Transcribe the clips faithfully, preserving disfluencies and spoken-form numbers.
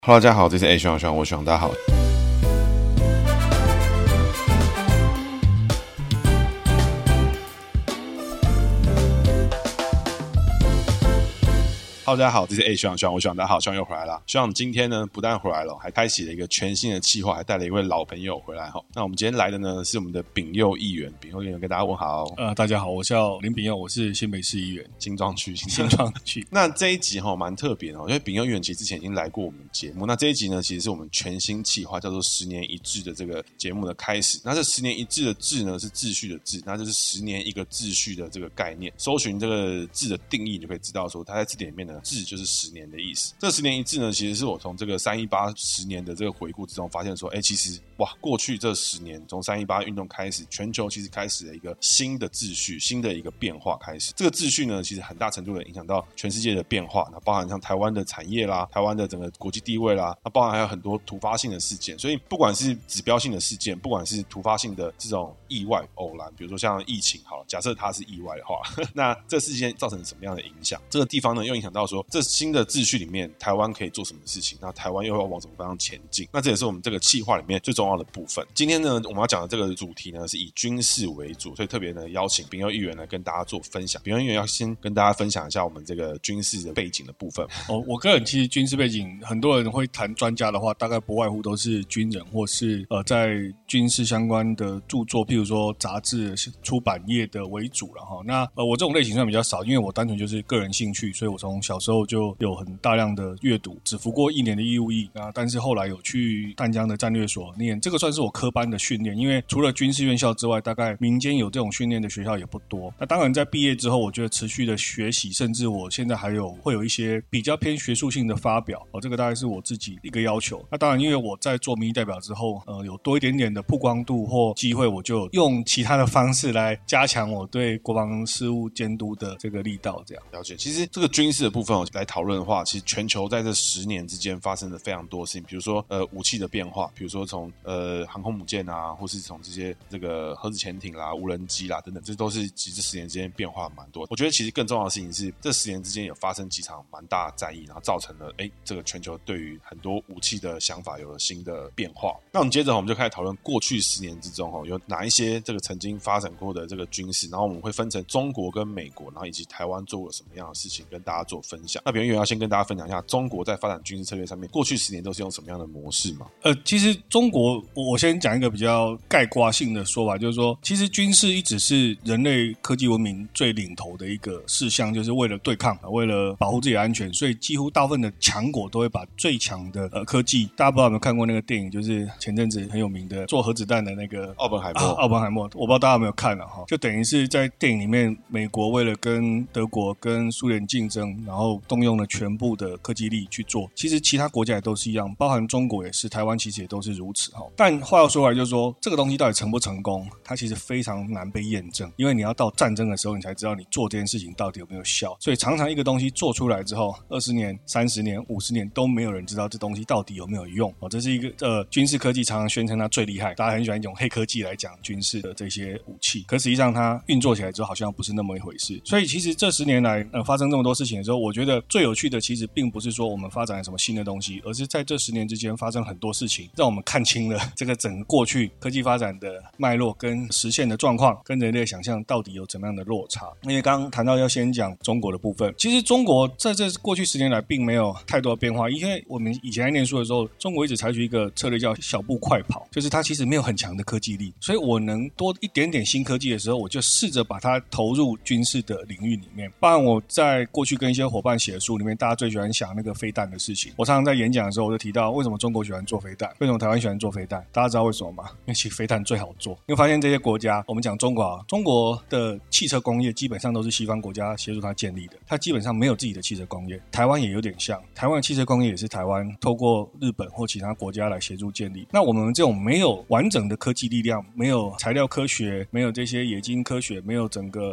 Hello， 大家好，这是 A 徐朗徐朗，我徐朗，大家好。Hello， 大家好，这是 A 徐朗徐朗，我徐朗，大家好，徐朗又回来了。徐朗今天呢，不但回来了，还开启了一个全新的企划，还带了一位老朋友回来哈。那我们今天来的呢，是我们的秉佑议员，秉佑议员跟大家问好。 呃，大家好，我叫林秉佑，我是新北市议员， 新庄区， 新庄区。 那这一集哈蛮特别的，因为秉佑议员其实之前已经来过我们节目。那这一集呢，其实是我们全新企划，叫做十年一制的这个节目的开始。那这十年一制的制呢，是秩序的制，那就是十年一个秩序的这个概念。搜寻这个制的定义，你就可以知道说，它在字典里面呢，制就是十年的意思。这十年一制呢，其实是我从这个三一八十年的这个回顾之中发现说，哎，其实哇，过去这十年，从三一八运动开始，全球其实开始了一个新的秩序，新的一个变化开始。这个秩序呢，其实很大程度的影响到全世界的变化，那包含像台湾的产业啦，台湾的整个国际地位啦，那包含还有很多突发性的事件。所以不管是指标性的事件，不管是突发性的这种意外偶然，比如说像疫情好了，假设它是意外的话，那这事件造成什么样的影响？这个地方呢，又影响到说这新的秩序里面，台湾可以做什么事情？那台湾又要往什么方向前进？那这也是我们这个企划里面最重要的部分。今天呢，我们要讲的这个主题呢，是以军事为主，所以特别呢邀请秉佑议员来跟大家做分享。秉佑议员要先跟大家分享一下我们这个军事的背景的部分。 哦，我个人其实军事背景，很多人会谈专家的话，大概不外乎都是军人，或是呃在军事相关的著作，譬如说杂志、出版业的为主了哈。那呃我这种类型算比较少，因为我单纯就是个人兴趣，所以我从小时候就有很大量的阅读，只服过一年的义务役啊，但是后来有去淡江的战略所念，这个算是我科班的训练，因为除了军事院校之外，大概民间有这种训练的学校也不多。那当然在毕业之后，我觉得持续的学习，甚至我现在还有会有一些比较偏学术性的发表，哦，这个大概是我自己一个要求。那当然，因为我在做民意代表之后，呃，有多一点点的曝光度或机会，我就用其他的方式来加强我对国防事务监督的这个力道。这样了解。其实这个军事的部分来讨论的话，其实全球在这十年之间发生了非常多事情，比如说呃武器的变化，比如说从呃航空母舰啊，或是从这些这个核子潜艇啦、无人机啦等等，这都是其实这十年之间变化蛮多。我觉得其实更重要的事情是，这十年之间有发生几场蛮大的战役，然后造成了哎这个全球对于很多武器的想法有了新的变化。那我们接着我们就开始讨论过去十年之中哦有哪一些这个曾经发展过的这个军事，然后我们会分成中国跟美国，然后以及台湾做过什么样的事情跟大家做分享。那秉佑议员要先跟大家分享一下中国在发展军事策略上面过去十年都是用什么样的模式吗？ 呃，其实中国我先讲一个比较概括性的说法，就是说其实军事一直是人类科技文明最领头的一个事项，就是为了对抗，为了保护自己的安全，所以几乎大部分的强国都会把最强的呃科技，大家不知道有没有看过那个电影，就是前阵子很有名的做核子弹的那个奥本海默、 啊、奥本海默，我不知道大家有没有看了哈，就等于是在电影里面，美国为了跟德国跟苏联竞争，然后动用了全部的科技力去做。其实其他国家也都是一样，包含中国也是，台湾其实也都是如此哈。但话要说回来，就是说这个东西到底成不成功，它其实非常难被验证，因为你要到战争的时候，你才知道你做这件事情到底有没有效。所以常常一个东西做出来之后，二十年、三十年、五十年都没有人知道这东西到底有没有用哦。这是一个呃军事科技常常宣称它最厉害，大家很喜欢用黑科技来讲军事的这些武器，可实际上它运作起来之后好像不是那么一回事。所以其实这十年来呃发生这么多事情的时候，我觉得最有趣的其实并不是说我们发展了什么新的东西，而是在这十年之间发生很多事情，让我们看清了这个整个过去科技发展的脉络跟实现的状况，跟人类想象到底有怎么样的落差。因为刚刚谈到要先讲中国的部分，其实中国在这过去十年来并没有太多的变化，因为我们以前在念书的时候，中国一直采取一个策略叫小步快跑，就是它其实没有很强的科技力，所以我能多一点点新科技的时候，我就试着把它投入军事的领域里面。包含我在过去跟一些伙伴写的书里面，大家最喜欢想那个飞弹的事情，我常常在演讲的时候我就提到为什么中国喜欢做飞弹，为什么台湾喜欢做飞弹，大家知道为什么吗？因为其实飞弹最好做。因为发现这些国家，我们讲中国啊，中国的汽车工业基本上都是西方国家协助它建立的，它基本上没有自己的汽车工业。台湾也有点像，台湾的汽车工业也是台湾透过日本或其他国家来协助建立。那我们这种没有完整的科技力量，没有材料科学，没有这些冶金科学，没有整个呃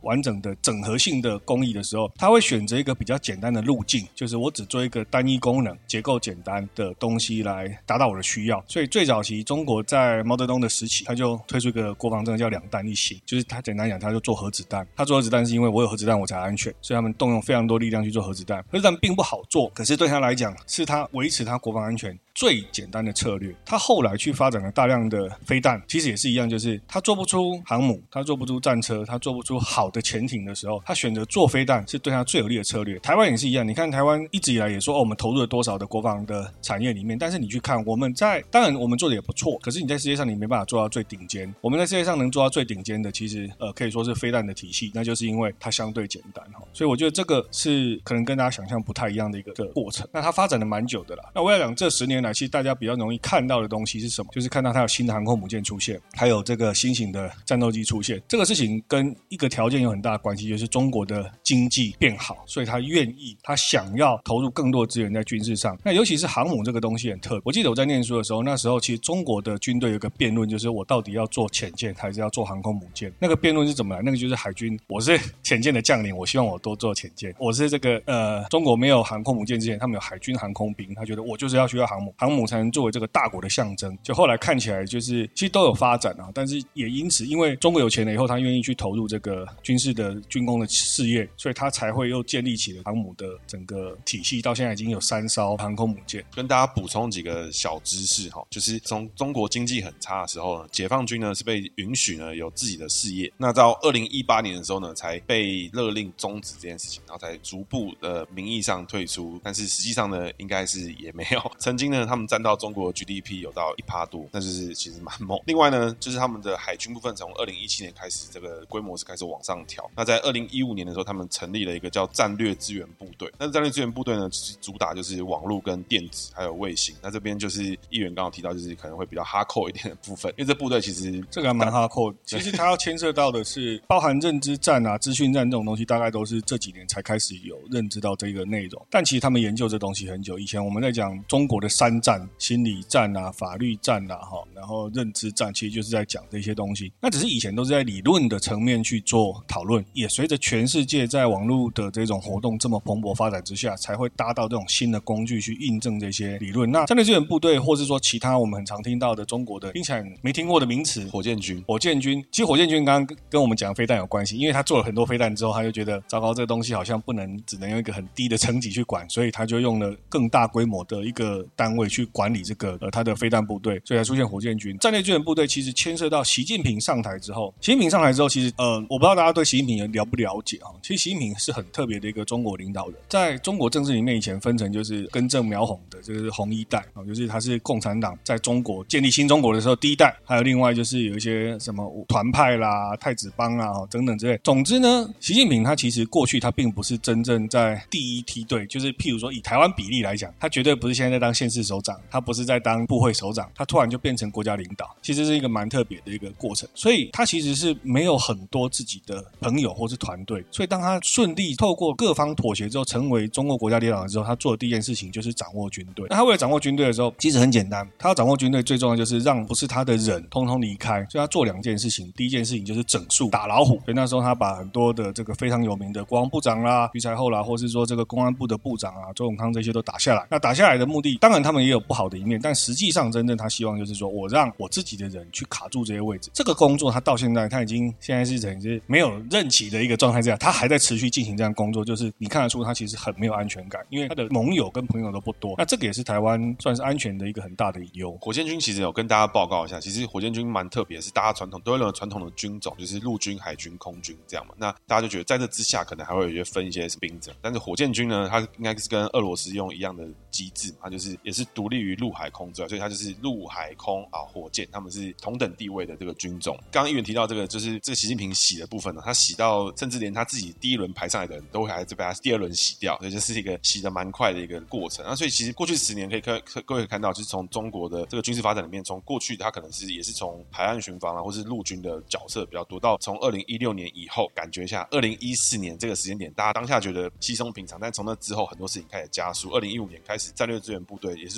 完整的整合性的工艺的时候，他会选择一个比较简单的路径，就是我只做一个单一功能结构简单的东西来达到我的需要。所以最早期中国在毛泽东的时期，他就推出一个国防政策叫两弹一型，就是他简单讲他就做核子弹，他做核子弹是因为我有核子弹我才安全，所以他们动用非常多力量去做核子弹。核子弹并不好做，可是对他来讲是他维持他国防安全最简单的策略。他后来去发展了大量的飞弹，其实也是一样，就是他做不出航母，他做不出战车，他做不出好的潜艇的时候，他选择做飞弹是对他最有利的策略。台湾也是一样，你看台湾一直以来也说、哦、我们投入了多少的国防的产业里面，但是你去看我们在，当然我们做的也不错，可是你在世界上你没办法做到最顶尖。我们在世界上能做到最顶尖的，其实呃可以说是飞弹的体系，那就是因为它相对简单。所以我觉得这个是可能跟大家想象不太一样的一个的过程。那它发展的蛮久的啦。那我要讲这十年来，其实大家比较容易看到的东西是什么？就是看到它有新的航空母舰出现，还有这个新型的战斗机出现。这个事情跟一个条件有很大的关系，就是中国的经济变好，所以他愿意，他想要投入更多的资源在军事上。那尤其是航母这个东西很特别。我记得我在念书的时候，那时候其实中国的军队有一个辩论，就是我到底要做潜舰还是要做航空母舰？那个辩论是怎么来？那个就是海军，我是潜舰的将领，我希望我多做潜舰。我是这个呃，中国没有航空母舰之前，他们有海军航空兵，他觉得我就是要需要航母，航母才能作为这个大国的象征。就后来看起来就是其实都有发展啊，但是也因此，因为中国有钱了以后，他愿意去投入这个军事的军工的事业，所以他才会又建立起了航母的整个体系，到现在已经有三艘航空母舰。 跟大家补充几个小知识哈，就是从中国经济很差的时候呢，解放军呢是被允许呢有自己的事业，那到二零一八年的时候呢，才被勒令终止这件事情，然后才逐步的名义上退出，但是实际上呢，应该是也没有。曾经呢，他们占到中国 G D P 有到一趴多，那就是其实蛮猛。另外呢，就是他们的海军部分从二零一七年开始，这个规模是开始往上调。那在二零一五年的时候，他们成立了一个叫战略支援部队。那战略支援部队呢，主打就是网络跟电子还有卫星。那这边就是议员刚刚提到，就是可能会比较哈扣一点的部分，因为这部队其实这个还蛮哈扣。其实它要牵涉到的是包含认知战啊、资讯战这种东西，大概都是这几年才开始有认知到这个内容。但其实他们研究这东西很久，以前我们在讲中国的三战，心理战啊、法律战啊，然后认知战，其实就是在讲这些东西。那只是以前都是在理论的层面去做讨论，也随着全世界在网络的这种活动这么蓬勃发展之下，才会搭到这种新的工具去印证这些理论。那战略支援部队，或是说其他我们很常听到的中国的听起来没听过的名词， 火箭军。 火箭军，其实火箭军刚刚跟我们讲的飞弹有关系，因为他做了很多飞弹之后，他就觉得糟糕，这个东西好像不能只能用一个很低的层级去管，所以他就用了更大规模的一个单位去管理这个呃他的飞弹部队，所以才出现火箭军。战略支援部队其实牵涉到习近平上台之后，习近平上台之后，其实呃我不知道大家对习近平了不了解啊？其实习近平是很特别的一个中国领导人，在中国政治里面以前分成就是根正苗红的，这个是红一代啊，就是他是共产党在中国建立新中国的时候第一代，还有另外就是有一些什么团派啦、太子帮啊等等之类。总之呢，习近平他其实过去他并不是真正在第一梯队，就是譬如说以台湾比例来讲，他绝对不是现在在当县市首长，他不是在当部会首长，他突然就变成国家领导，其实是一个蛮特别的一个过程。所以他其实是没有很多自己的朋友或是团队，所以当他顺利透过各方妥协之后，成为中国国家领导人之后，他做的第一件事情就是掌握军队。那他为了掌握军队的时候，其实很简单，他要掌握军队最重要就是让不是他的人通通离开，所以他做两件事情。第一件事情就是整肃打老虎，所以那时候他把很多的这个非常有名的国防部长啦、徐才厚啦，或是说这个公安部的部长啊、周永康这些都打下来。那打下来的目的，当然他们也有不好的一面，但实际上真正他希望就是说我让我自己的人去卡住这些位置。这个工作他到现在他已经现在是等于是没有任期的一个状态，这样他还在持续进行这样工作，就是你看得出他其实很没有安全感，因为他的盟友跟朋友都不多。那这个也是台湾算是安全的一个很大的隐忧。 火箭军其实有跟大家报告一下，其实火箭军蛮特别，是大家传统都会认为传统的军种就是陆军、海军、空军这样嘛。那大家就觉得在这之下可能还会有一些分一些兵种，但是火箭军呢，它应该是跟俄罗斯用一样的机制，它就是也是独立于陆海空之外，所以它就是陆海空啊火箭，他们是同等地位的这个军种。刚刚议员提到这个，就是这个习近平洗的部分呢，他洗到甚至连他自己第一轮排上来的人都还是被他第二轮洗掉，所以这是一个洗的蛮快的一个过程。那所以其实过去十年可以各各位可以看到，就是从中国的这个军事发展里面，从过去他可能是也是从海岸巡防啊，或是陆军的角色比较多，到从二零一六年以后，感觉一下二零一四年这个时间点，大家当下觉得稀松平常，但从那之后很多事情开始加速。二零一五年开始，战略支援部队也是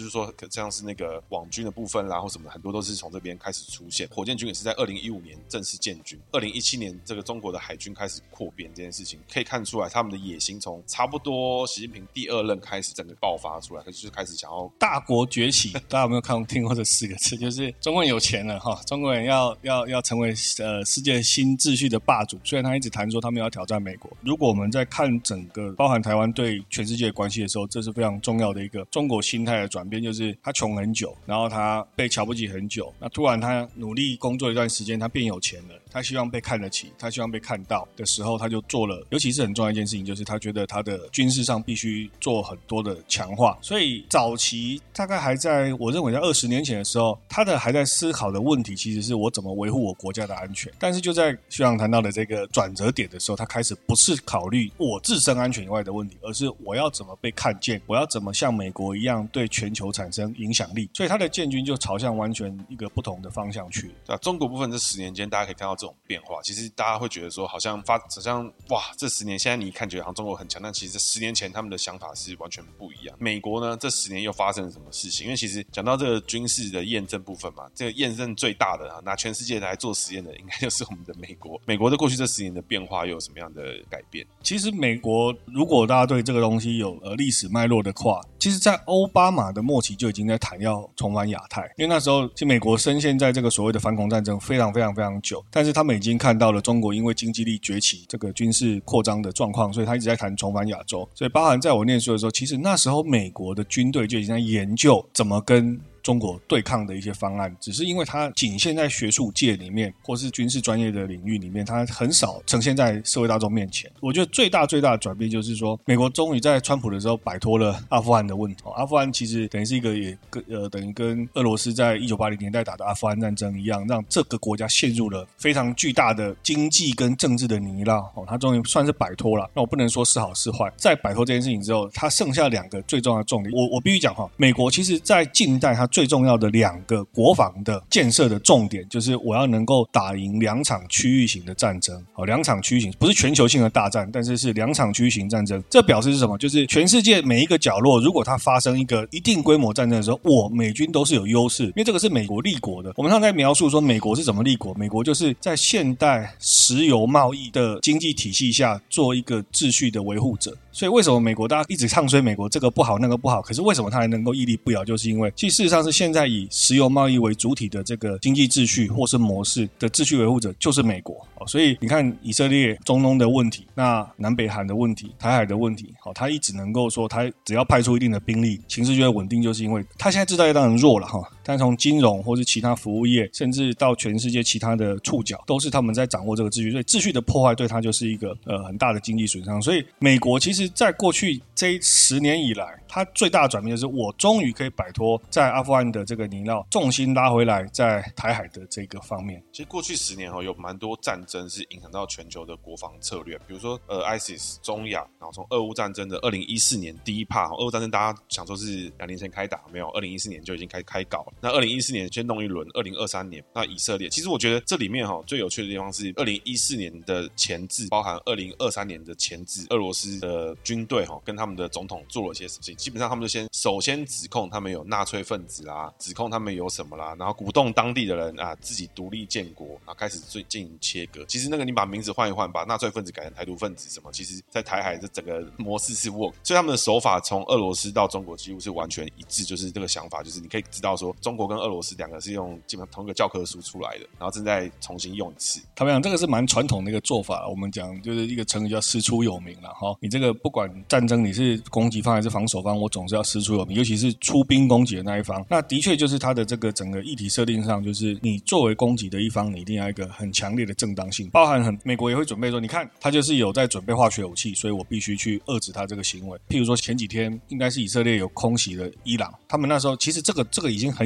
就是说像是那个网军的部分啦或什么很多都是从这边开始出现。火箭军也是在二零一五年正式建军，二零一七年这个中国的海军开始扩编，这件事情可以看出来他们的野心从差不多习近平第二任开始整个爆发出来，就是开始想要大国崛起。大家有没有看过听过这四个字？就是中国人有钱了哈，中国人要要要成为呃世界新秩序的霸主。虽然他一直谈说他们要挑战美国，如果我们在看整个包含台湾对全世界的关系的时候，这是非常重要的一个中国心态的转变，就是他穷很久，然后他被瞧不起很久，那突然他努力工作一段时间，他变有钱了，他希望被看得起，他希望被看到的时候，他就做了，尤其是很重要一件事情，就是他觉得他的军事上必须做很多的强化。所以早期大概还在我认为在二十年前的时候，他的还在思考的问题其实是我怎么维护我国家的安全。但是就在学长谈到的这个转折点的时候，他开始不是考虑我自身安全以外的问题，而是我要怎么被看见，我要怎么像美国一样对全球产生影响力。所以他的建军就朝向完全一个不同的方向去。 对啊，中国部分这十年间大家可以看到这种变化，其实大家会觉得说好像发好像哇这十年现在你看觉得好像中国很强，但其实十年前他们的想法是完全不一样。美国呢这十年又发生了什么事情？因为其实讲到这个军事的验证部分嘛，这个验证最大的啊，拿全世界来做实验的应该就是我们的美国。美国的过去这十年的变化又有什么样的改变？ 其实美国如果大家对这个东西有呃历史脉络的话，其实在奥巴马的末期就已经在谈要重返亚太，因为那时候其实美国深陷在这个所谓的反恐战争非常非常非常久，但是他们已经看到了中国因为经济力崛起这个军事扩张的状况，所以他一直在谈重返亚洲。所以包含在我念书的时候，其实那时候美国的军队就已经在研究怎么跟中国对抗的一些方案，只是因为它仅限在学术界里面或是军事专业的领域里面，它很少呈现在社会大众面前。我觉得最大最大的转变就是说，美国终于在川普的时候摆脱了阿富汗的问题。阿富汗其实等于是一个也呃等于跟俄罗斯在一九八零年代打的阿富汗战争一样，让这个国家陷入了非常巨大的经济跟政治的泥淖。哦，它终于算是摆脱了。那我不能说是好是坏，在摆脱这件事情之后，它剩下两个最重要的重点。我我必须讲哈，美国其实在近代它最重要的两个国防的建设的重点，就是我要能够打赢两场区域型的战争。好，两场区域型不是全球性的大战，但是是两场区域型战争。这表示是什么？就是全世界每一个角落，如果它发生一个一定规模战争的时候，我美军都是有优势，因为这个是美国立国的。我们常在描述说美国是怎么立国，美国就是在现代石油贸易的经济体系下做一个秩序的维护者。所以为什么美国大家一直唱衰美国这个不好那个不好，可是为什么它还能够屹立不摇，就是因为其实事实上是现在以石油贸易为主体的这个经济秩序或是模式的秩序维护者就是美国。所以你看以色列中东的问题，那南北韩的问题，台海的问题，他一直能够说他只要派出一定的兵力，情势就会稳定，就是因为他现在制造业当然弱了，但从金融或是其他服务业甚至到全世界其他的触角，都是他们在掌握这个秩序，所以秩序的破坏对他就是一个呃很大的经济损伤。所以美国其实在过去这十年以来，它最大的转变就是我终于可以摆脱在阿富汗的这个泥淖，重心拉回来在台海的这个方面。 其实过去十年有蛮多战争是影响到全球的国防策略，比如说呃 I S I S 中亚，然后从俄乌战争的二零一四年第一趴，俄乌战争大家想说是两年前开打，没有，二零一四年就已经开开搞了。那二零一四年先弄一轮，二零二三年那以色列，其实我觉得这里面哈最有趣的地方是二零一四年的前置，包含二零二三年的前置，俄罗斯的军队哈跟他们的总统做了些事情，基本上他们就先首先指控他们有纳粹分子啦，指控他们有什么啦，然后鼓动当地的人啊自己独立建国，然后开始进行切割。其实那个你把名字换一换，把纳粹分子改成台独分子什么，其实在台海这整个模式是 work， 所以他们的手法从俄罗斯到中国几乎是完全一致，就是这个想法，就是你可以知道说中国跟俄罗斯两个是用基本上同一个教科书出来的，然后正在重新用一次。 他们讲这个是蛮传统的一个做法，我们讲就是一个成语叫师出有名啦，你这个不管战争你是攻击方还是防守方，我总是要师出有名，尤其是出兵攻击的那一方。那的确就是他的这个整个议题设定上，就是你作为攻击的一方，你一定要一个很强烈的正当性，包含很美国也会准备说，你看他就是有在准备化学武器，所以我必须去遏制他这个行为。譬如说前几天应该是以色列有空袭了伊朗，他们那时候其实这个这个已经很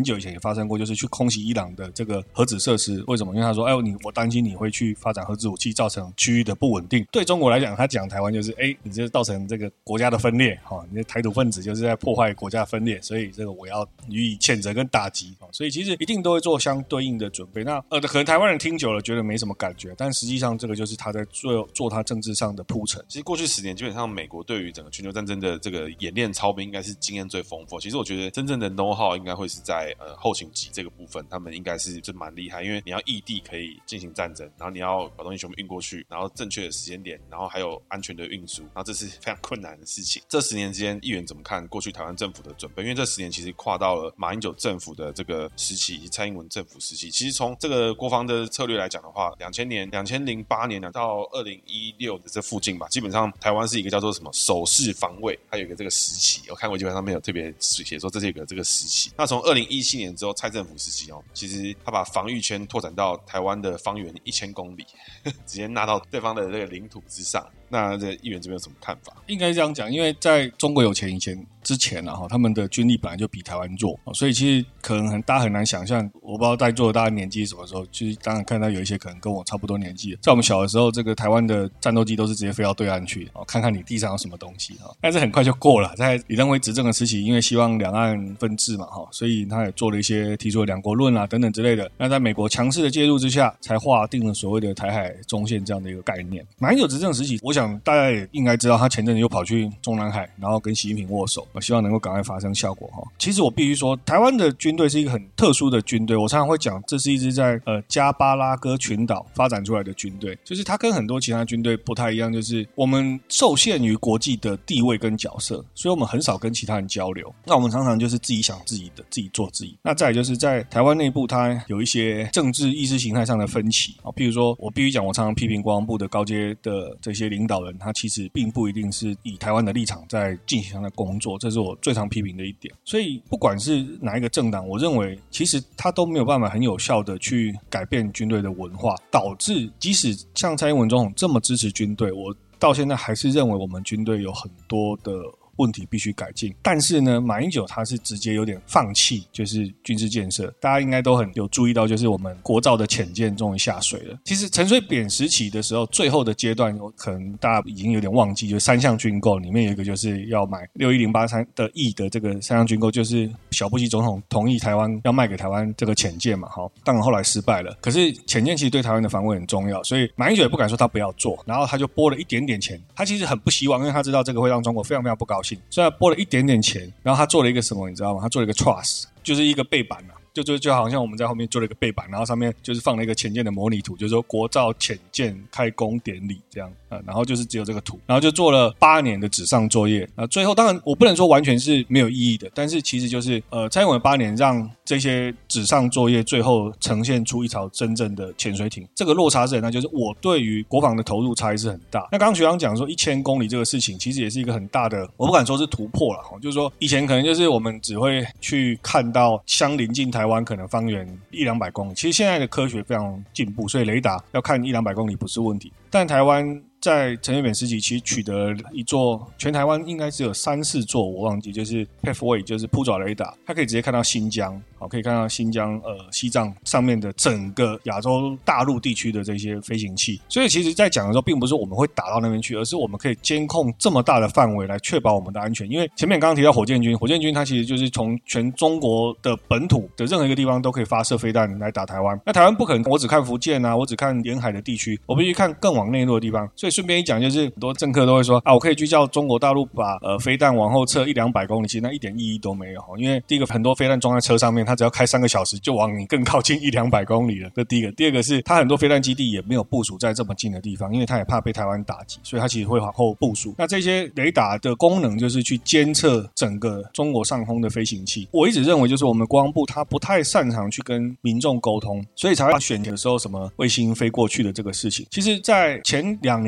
久以前也发生过，就是去空袭伊朗的这个核子设施。为什么？因为他说，哎，你我担心你会去发展核子武器，造成区域的不稳定。对中国来讲，他讲台湾就是，哎，你这造成这个国家的分裂，哈、哦，你的台独分子就是在破坏国家分裂，所以这个我要予以谴责跟打击。哦、所以其实一定都会做相对应的准备。那呃，可能台湾人听久了觉得没什么感觉，但实际上这个就是他在做做他政治上的铺陈。 其实过去十年，基本上美国对于整个全球战争的这个演练操兵，应该是经验最丰富。其实我觉得真正的 know how 应该会是在呃后勤级这个部分，他们应该是就蛮厉害，因为你要异地可以进行战争，然后你要把东西全部运过去，然后正确的时间点，然后还有安全的运输，然后这是非常困难的事情。这十年之间，议员怎么看过去台湾政府的准备？因为这十年其实跨到了马英九政府的这个时期以及蔡英文政府时期。其实从这个国防的策略来讲的话，两千年、两千零八年到二零一六的这附近吧，基本上台湾是一个叫做什么守势防卫，还有一个这个时期，我看过基本上没有特别写说这是一个这个时期。那从二零一七年之后，蔡政府时期哦，其实他把防御圈拓展到台湾的方圆一千公里，直接纳到对方的这个领土之上。那这议员这边有什么看法？ 应该这样讲，因为在中国有钱以前之前啊，他们的军力本来就比台湾弱，所以其实可能大家很难想象，我不知道在座的大家年纪什么时候，就是当然看到有一些可能跟我差不多年纪的，在我们小的时候，这个台湾的战斗机都是直接飞到对岸去，看看你地上有什么东西，但是很快就过了。在李登辉执政的时期，因为希望两岸分治嘛，所以他也做了一些提出了两国论啊等等之类的。那在美国强势的介入之下，才划定了所谓的台海中线这样的一个概念。马英九执政时期，我想大家也应该知道，他前阵子又跑去中南海，然后跟习近平握手，我希望能够赶快发生效果。其实我必须说，台湾的军队是一个很特殊的军队，我常常会讲，这是一支在呃加巴拉戈群岛发展出来的军队，就是它跟很多其他军队不太一样，就是我们受限于国际的地位跟角色，所以我们很少跟其他人交流。那我们常常就是自己想自己的，自己做自己。那再来就是在台湾内部，它有一些政治意识形态上的分歧。譬如说，我必须讲，我常常批评国防部的高阶的这些领导人，他其实并不一定是以台湾的立场在进行他的工作，这是我最常批评的一点。所以不管是哪一个政党，我认为其实他都没有办法很有效的去改变军队的文化，导致即使像蔡英文总统这么支持军队，我到现在还是认为我们军队有很多的问题必须改进。但是呢，马英九他是直接有点放弃就是军事建设，大家应该都很有注意到，就是我们国造的潜舰终于下水了。其实陈水扁时期的时候，最后的阶段可能大家已经有点忘记，就是三项军购里面有一个就是要买六一零八三的亿的这个三项军购，就是小布希总统同意台湾要卖给台湾这个潜舰嘛，好，当然后来失败了。可是潜舰其实对台湾的防卫很重要，所以马英九也不敢说他不要做，然后他就拨了一点点钱，他其实很不希望，因为他知道这个会让中国非常非常不高兴，所以他拨了一点点钱，然后他做了一个什么你知道吗？他做了一个 trust， 就是一个背板啊，就就就好像我们在后面做了一个背板，然后上面就是放了一个潜舰的模拟图，就是说国造潜舰开工典礼这样、呃、然后就是只有这个图，然后就做了八年的纸上作业。那最后当然我不能说完全是没有意义的，但是其实就是呃蔡英文八年让这些纸上作业最后呈现出一条真正的潜水艇，这个落差是很大，就是我对于国防的投入差异是很大。那刚刚学长讲说一千公里这个事情，其实也是一个很大的，我不敢说是突破啦，就是说以前可能就是我们只会去看到相邻近台湾可能方圆一两百公里，其实现在的科学非常进步，所以雷达要看一两百公里不是问题。但台湾在陈水扁时期其实取得了一座，全台湾应该只有三四座我忘记，就是 Pathway 就是铺爪雷达，它可以直接看到新疆，好，可以看到新疆呃西藏上面的整个亚洲大陆地区的这些飞行器。所以其实在讲的时候并不是我们会打到那边去，而是我们可以监控这么大的范围来确保我们的安全。因为前面刚刚提到火箭军，火箭军它其实就是从全中国的本土的任何一个地方都可以发射飞弹来打台湾。那台湾不可能我只看福建啊，我只看沿海的地区，我必须看更往内陆的地方。所以顺便一讲，就是很多政客都会说啊，我可以去叫中国大陆把呃飞弹往后撤一两百公里，其实那一点意义都没有。因为第一个，很多飞弹装在车上面，它只要开三个小时就往你更靠近一两百公里了，这第一个。第二个是它很多飞弹基地也没有部署在这么近的地方，因为它也怕被台湾打击，所以它其实会往后部署。那这些雷达的功能就是去监测整个中国上空的飞行器。我一直认为就是我们国防部它不太擅长去跟民众沟通，所以才会选的时候什么卫星飞过去的这个事情。其实在前两年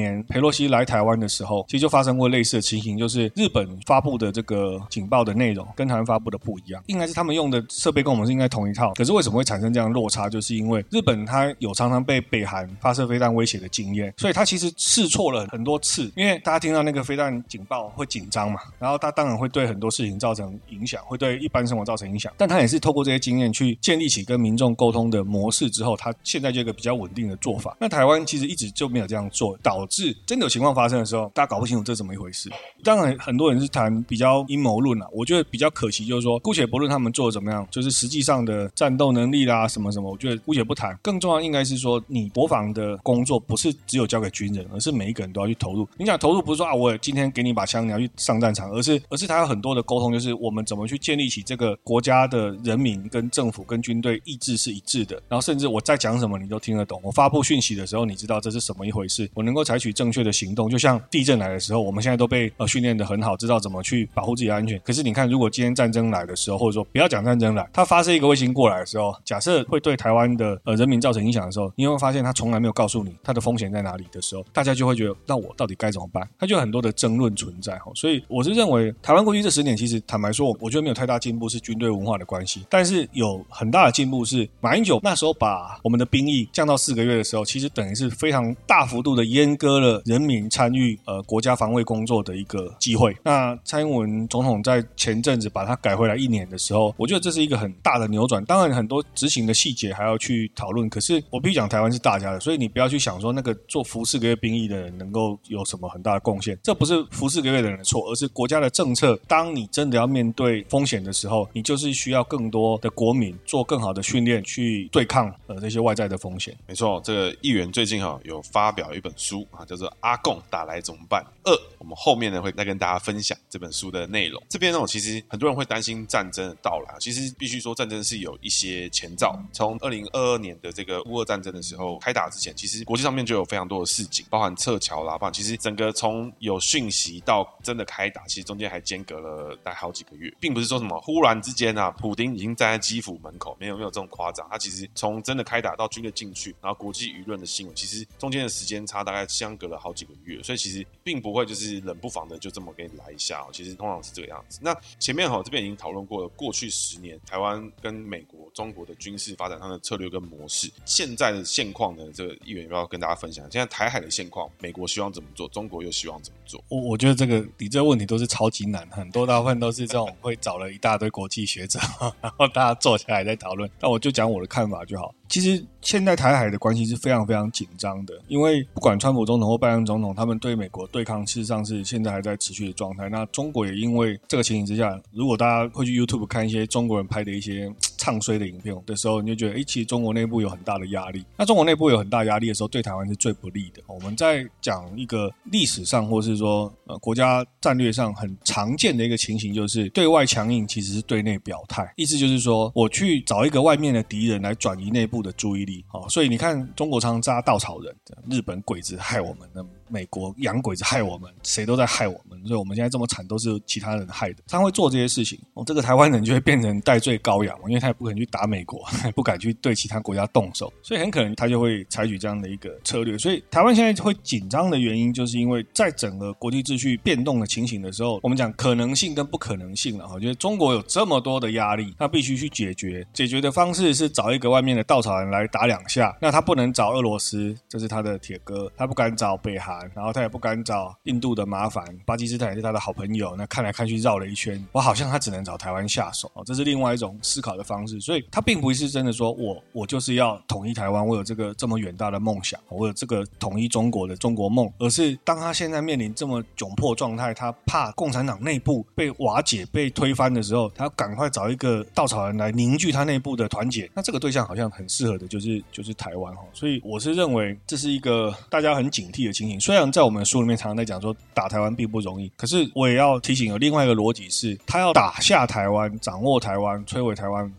年裴洛西来台湾的时候，其实就发生过类似的情形，就是日本发布的这个警报的内容跟台湾发布的不一样，应该是他们用的设备跟我们是应该同一套，可是为什么会产生这样的落差，就是因为日本它有常常被北韩发射飞弹威胁的经验，所以它其实试错了很多次，因为大家听到那个飞弹警报会紧张嘛，然后它当然会对很多事情造成影响，会对一般生活造成影响，但它也是透过这些经验去建立起跟民众沟通的模式之后，它现在就有一个比较稳定的做法。那台湾其实一直就没有这样做，导致真的有情况发生的时候，大家搞不清楚这是怎么一回事。当然很多人是谈比较阴谋论啦，我觉得比较可惜就是说，姑且不论他们做的怎么样，就是实际上的战斗能力啦什么什么，我觉得姑且不谈，更重要应该是说，你国防的工作不是只有交给军人，而是每一个人都要去投入。你想投入不是说啊，我今天给你把枪你要去上战场，而是而是他有很多的沟通，就是我们怎么去建立起这个国家的人民跟政府跟军队意志是一致的，然后甚至我在讲什么你都听得懂，我发布讯息的时候你知道这是什么一回事，我能够采取正确的行动。就像地震来的时候，我们现在都被呃训练得很好，知道怎么去保护自己的安全。可是你看，如果今天战争来的时候，或者说不要讲战争来，它发射一个卫星过来的时候，假设会对台湾的呃人民造成影响的时候，你会发现它从来没有告诉你它的风险在哪里的时候，大家就会觉得那我到底该怎么办？它就有很多的争论存在。所以我是认为台湾过去这十年其实坦白说我觉得没有太大进步，是军队文化的关系，但是有很大的进步是马英九那时候把我们的兵役降到四个月的时候，其实等于是非常大幅度的阉割了人民参与呃国家防卫工作的一个机会。那蔡英文总统在前阵子把它改回来一年的时候，我觉得这是一个很大的扭转，当然很多执行的细节还要去讨论，可是我必须讲台湾是大家的，所以你不要去想说那个做服四个月兵役的人能够有什么很大的贡献，这不是服四个月的人的错，而是国家的政策。当你真的要面对风险的时候，你就是需要更多的国民做更好的训练去对抗呃这些外在的风险。 没错，这个议员最近哈有发表一本书啊，叫做《阿共打来怎么办二》，我们后面呢会再跟大家分享这本书的内容。这边呢，其实很多人会担心战争的到来，其实必须说战争是有一些前兆。从二零二二年的这个乌俄战争的时候开打之前，其实国际上面就有非常多的事情，包含撤侨啦，包含其实整个从有讯息到真的开打，其实中间还间隔了大概好几个月，并不是说什么忽然之间啊，普丁已经站在基辅门口，没有没有这种夸张。他其实从真的开打到军队进去，然后国际舆论的新闻，其实中间的时间差大概相隔了好几个月，所以其实并不会就是冷不防的就这么给你来一下，其实通常是这个样子。那前面这边已经讨论过了，过去十年台湾跟美国、中国的军事发展上的策略跟模式，现在的现况呢，这个议员要不要跟大家分享？现在台海的现况，美国希望怎么做，中国又希望怎么做？ 我我觉得这个你这个问题都是超级难，很多大部分都是这种会找了一大堆国际学者，然后大家坐下来在讨论。那我就讲我的看法就好。其实现在台海的关系是非常非常紧张的，因为不管川普总统或拜登总统，他们对美国对抗事实上是现在还在持续的状态。那中国也因为这个情形之下，如果大家会去 YouTube 看一些中国人拍的一些唱衰的影片的时候，你就觉得诶，其实中国内部有很大的压力。那中国内部有很大压力的时候，对台湾是最不利的。我们在讲一个历史上或是说呃国家战略上很常见的一个情形，就是对外强硬其实是对内表态，意思就是说我去找一个外面的敌人来转移内部的注意力。哦，所以你看中国常常扎稻草人，日本鬼子害我们，那美国洋鬼子害我们，谁都在害我们，所以我们现在这么惨都是其他人害的。他会做这些事情，哦，这个台湾人就会变成代罪羔羊，因为他也不肯去打美国，也不敢去对其他国家动手，所以很可能他就会采取这样的一个策略。所以台湾现在会紧张的原因，就是因为在整个国际秩序变动的情形的时候，我们讲可能性跟不可能性了。我觉得中国有这么多的压力，他必须去解决，解决的方式是找一个外面的稻草人来打两下。那他不能找俄罗斯，这是他的铁哥，他不敢找北韩，然后他也不敢找印度的麻烦，巴基斯坦也是他的好朋友，那看来看去绕了一圈，我好像他只能找台湾下手，这是另外一种思考的方式。所以他并不是真的说我我就是要统一台湾，我有这个这么远大的梦想，我有这个统一中国的中国梦，而是当他现在面临这么窘迫状态，他怕共产党内部被瓦解被推翻的时候，他要赶快找一个稻草人来凝聚他内部的团结。那这个对象好像很适合的就是就是台湾。所以我是认为这是一个大家很警惕的情形。虽然在我们书里面常常在讲说打台湾并不容易，可是我也要提醒有另外一个逻辑是，他要打下台湾掌握台湾摧毁台湾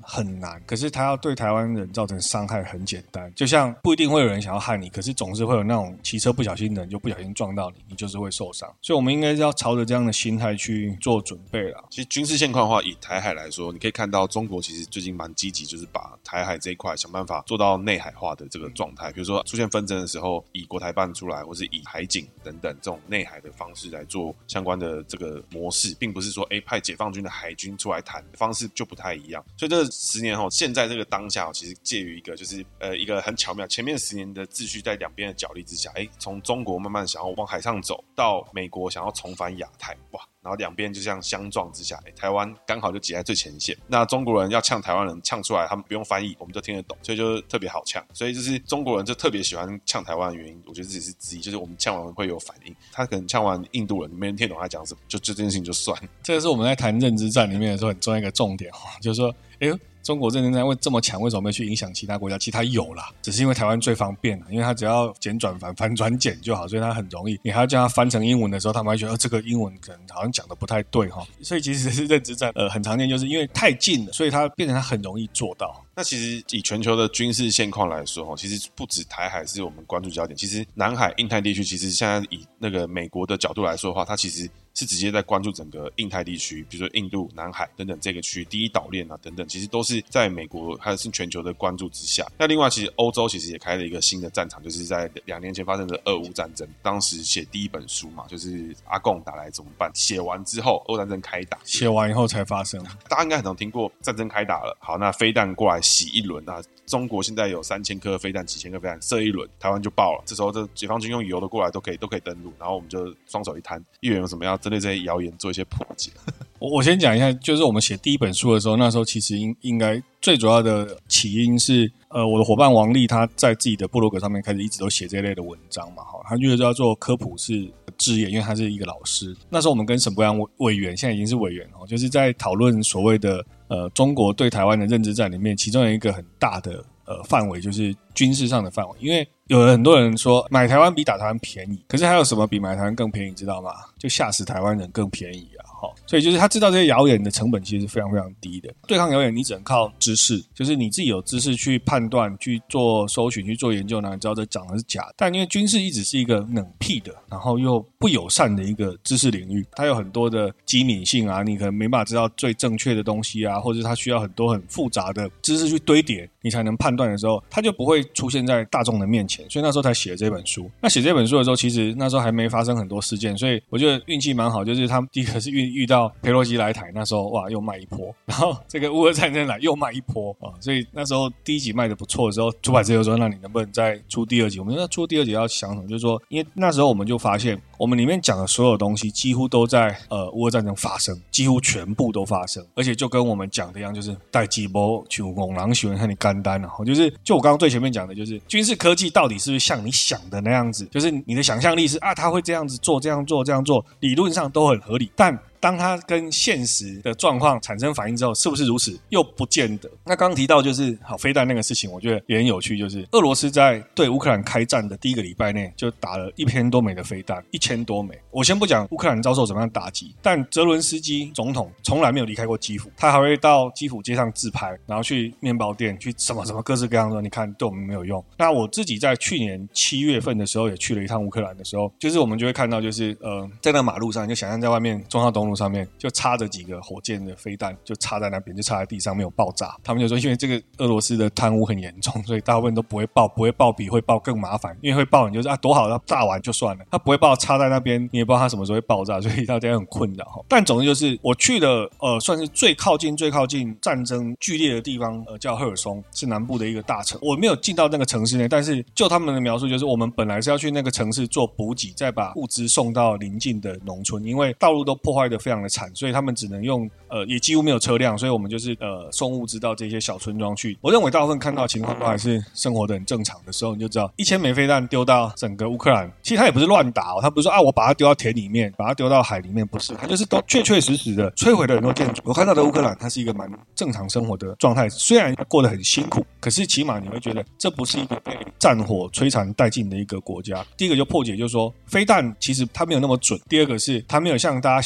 很难，可是他要对台湾人造成伤害很简单，就像不一定会有人想要害你，可是总是会有那种骑车不小心的人就不小心撞到你，你就是会受伤，所以我们应该是要朝着这样的心态去做准备啦。 其实军事现况的话，以台海来说，你可以看到中国其实最近蛮积极，就是把台海这一块想办法做到内海化的这个状态，比如说出现纷争的时候以国台办出来，或是以海警等等这种内海的方式来做相关的这个模式，并不是说诶派解放军的海军出来谈，方式就不太一样。所以这十年后，现在这个当下其实介于一个就是呃一个很巧妙，前面十年的秩序在两边的角力之下，诶从中国慢慢想要往海上走，到美国想要重返亚太，哇！然后两边就像相撞之下，欸、台湾刚好就挤在最前线。那中国人要呛台湾人，呛出来他们不用翻译，我们就听得懂，所以就特别好呛。所以就是中国人就特别喜欢呛台湾的原因，我觉得这也是之一，就是我们呛完会有反应。他可能呛完印度人，没人听懂他讲什么，就就这件事情就算。 这个是我们在谈认知战里面的时候很重要一个重点，就是说，哎呦。中国认知战为这么强，为什么没去影响其他国家？其实它有啦，只是因为台湾最方便了，因为它只要简转繁，繁转简就好，所以它很容易。你还要叫它翻成英文的时候，他们还觉得、呃、这个英文可能好像讲的不太对哈。所以其实是认知战，呃，很常见，就是因为太近了，所以它变成它很容易做到。 那其实以全球的军事现况来说，其实不止台海是我们关注焦点，其实南海、印太地区，其实现在以那个美国的角度来说的话，它其实是直接在关注整个印太地区，比如说印度、南海等等这个区，第一岛链啊等等，其实都是在美国还是全球的关注之下。那另外，其实欧洲其实也开了一个新的战场，就是在两年前发生的俄乌战争，当时写第一本书嘛，就是阿共打来怎么办？写完之后，俄乌战争开打， 写完以后才发生。 大家应该很常听过战争开打了，好，那飞弹过来洗一轮啊。中国现在有三千颗飞弹、几千颗飞弹，射一轮，台湾就爆了。这时候，这解放军用油的过来都可以，都可以登陆，然后我们就双手一摊。议员有什么要针对这些谣言做一些破解？ 我我先讲一下，就是我们写第一本书的时候，那时候其实应应该最主要的起因是，呃，我的伙伴王力他在自己的部落格上面开始一直都写这一类的文章嘛，哈，他就是要做科普式志业，因为他是一个老师。那时候我们跟沈伯洋委员，现在已经是委员哦，就是在讨论所谓的呃中国对台湾的认知战里面，其中有一个很大的呃范围就是军事上的范围，因为有很多人说买台湾比打台湾便宜，可是还有什么比买台湾更便宜，知道吗？就吓死台湾人更便宜啊！齁，所以就是他知道这些谣言的成本其实是非常非常低的。对抗谣言，你只能靠知识，就是你自己有知识去判断、去做搜寻、去做研究，然后你知道这讲的是假的。但因为军事一直是一个冷僻的，然后又不友善的一个知识领域，它有很多的机敏性啊，你可能没办法知道最正确的东西啊，或者它需要很多很复杂的知识去堆叠，你才能判断的时候，它就不会出现在大众的面前。所以那时候才写了这本书。那写这本书的时候，其实那时候还没发生很多事件，所以我觉得运气蛮好，就是他们第一个是遇遇到裴洛西来台，那时候哇又卖一波，然后这个乌俄战争来又卖一波啊，所以那时候第一集卖的不错的时候，出版社就说那你能不能再出第二集？我们说出第二集要想什么？就是说，因为那时候我们就发现，我们里面讲的所有东西几乎都在呃乌俄战争发生，几乎全部都发生，而且就跟我们讲的一样，就是带几波去拱狼喜欢看你干单啊，就是就我刚刚最前面讲的，就是军事科技到底是不是像你想的那样子？就是你的想象力是啊，他会这样子做，这样做，这样做，理论上都很合理，但当它跟现实的状况产生反应之后，是不是如此？又不见得。那刚刚提到就是好飞弹那个事情，我觉得也很有趣，就是俄罗斯在对乌克兰开战的第一个礼拜内，就打了一千多枚的飞弹，一千多枚。我先不讲乌克兰遭受怎么样打击，但泽伦斯基总统从来没有离开过基辅，他还会到基辅街上自拍，然后去面包店，去什么什么各式各样的，你看对我们没有用。那我自己在去年七月份的时候也去了一趟乌克兰的时候，就是我们就会看到，就是呃，在那马路上，就想象在外面中号东路上面就插着几个火箭的飞弹，就插在那边，就插在地上没有爆炸。他们就说，因为这个俄罗斯的贪污很严重，所以大部分都不会爆，不会爆比会爆更麻烦，因为会爆你就是啊多好，它炸完就算了，它不会爆插在那边，你也不知道它什么时候会爆炸，所以大家很困扰。但总之就是我去了呃，算是最靠近最靠近战争剧烈的地方，呃，叫赫尔松，是南部的一个大城。我没有进到那个城市内，但是就他们的描述，就是我们本来是要去那个城市做补给，再把物资送到邻近的农村，因为道路都破坏得非常的惨，所以他们只能用呃，也几乎没有车辆，所以我们就是呃送物资到这些小村庄去。我认为大部分看到的情况都还是生活的很正常的时候，你就知道一千枚飞弹丢到整个乌克兰，其实他也不是乱打哦，他不是说啊我把它丢到田里面，把它丢到海里面，不是，他就是都确确实实的摧毁了很多建筑。我看到的乌克兰，它是一个蛮正常生活的状态，虽然过得很辛苦，可是起码你会觉得这不是一个被战火摧残殆尽的一个国家。第一个就破解，就是说飞弹其实它没有那么准；第二个是它没有像大家想象的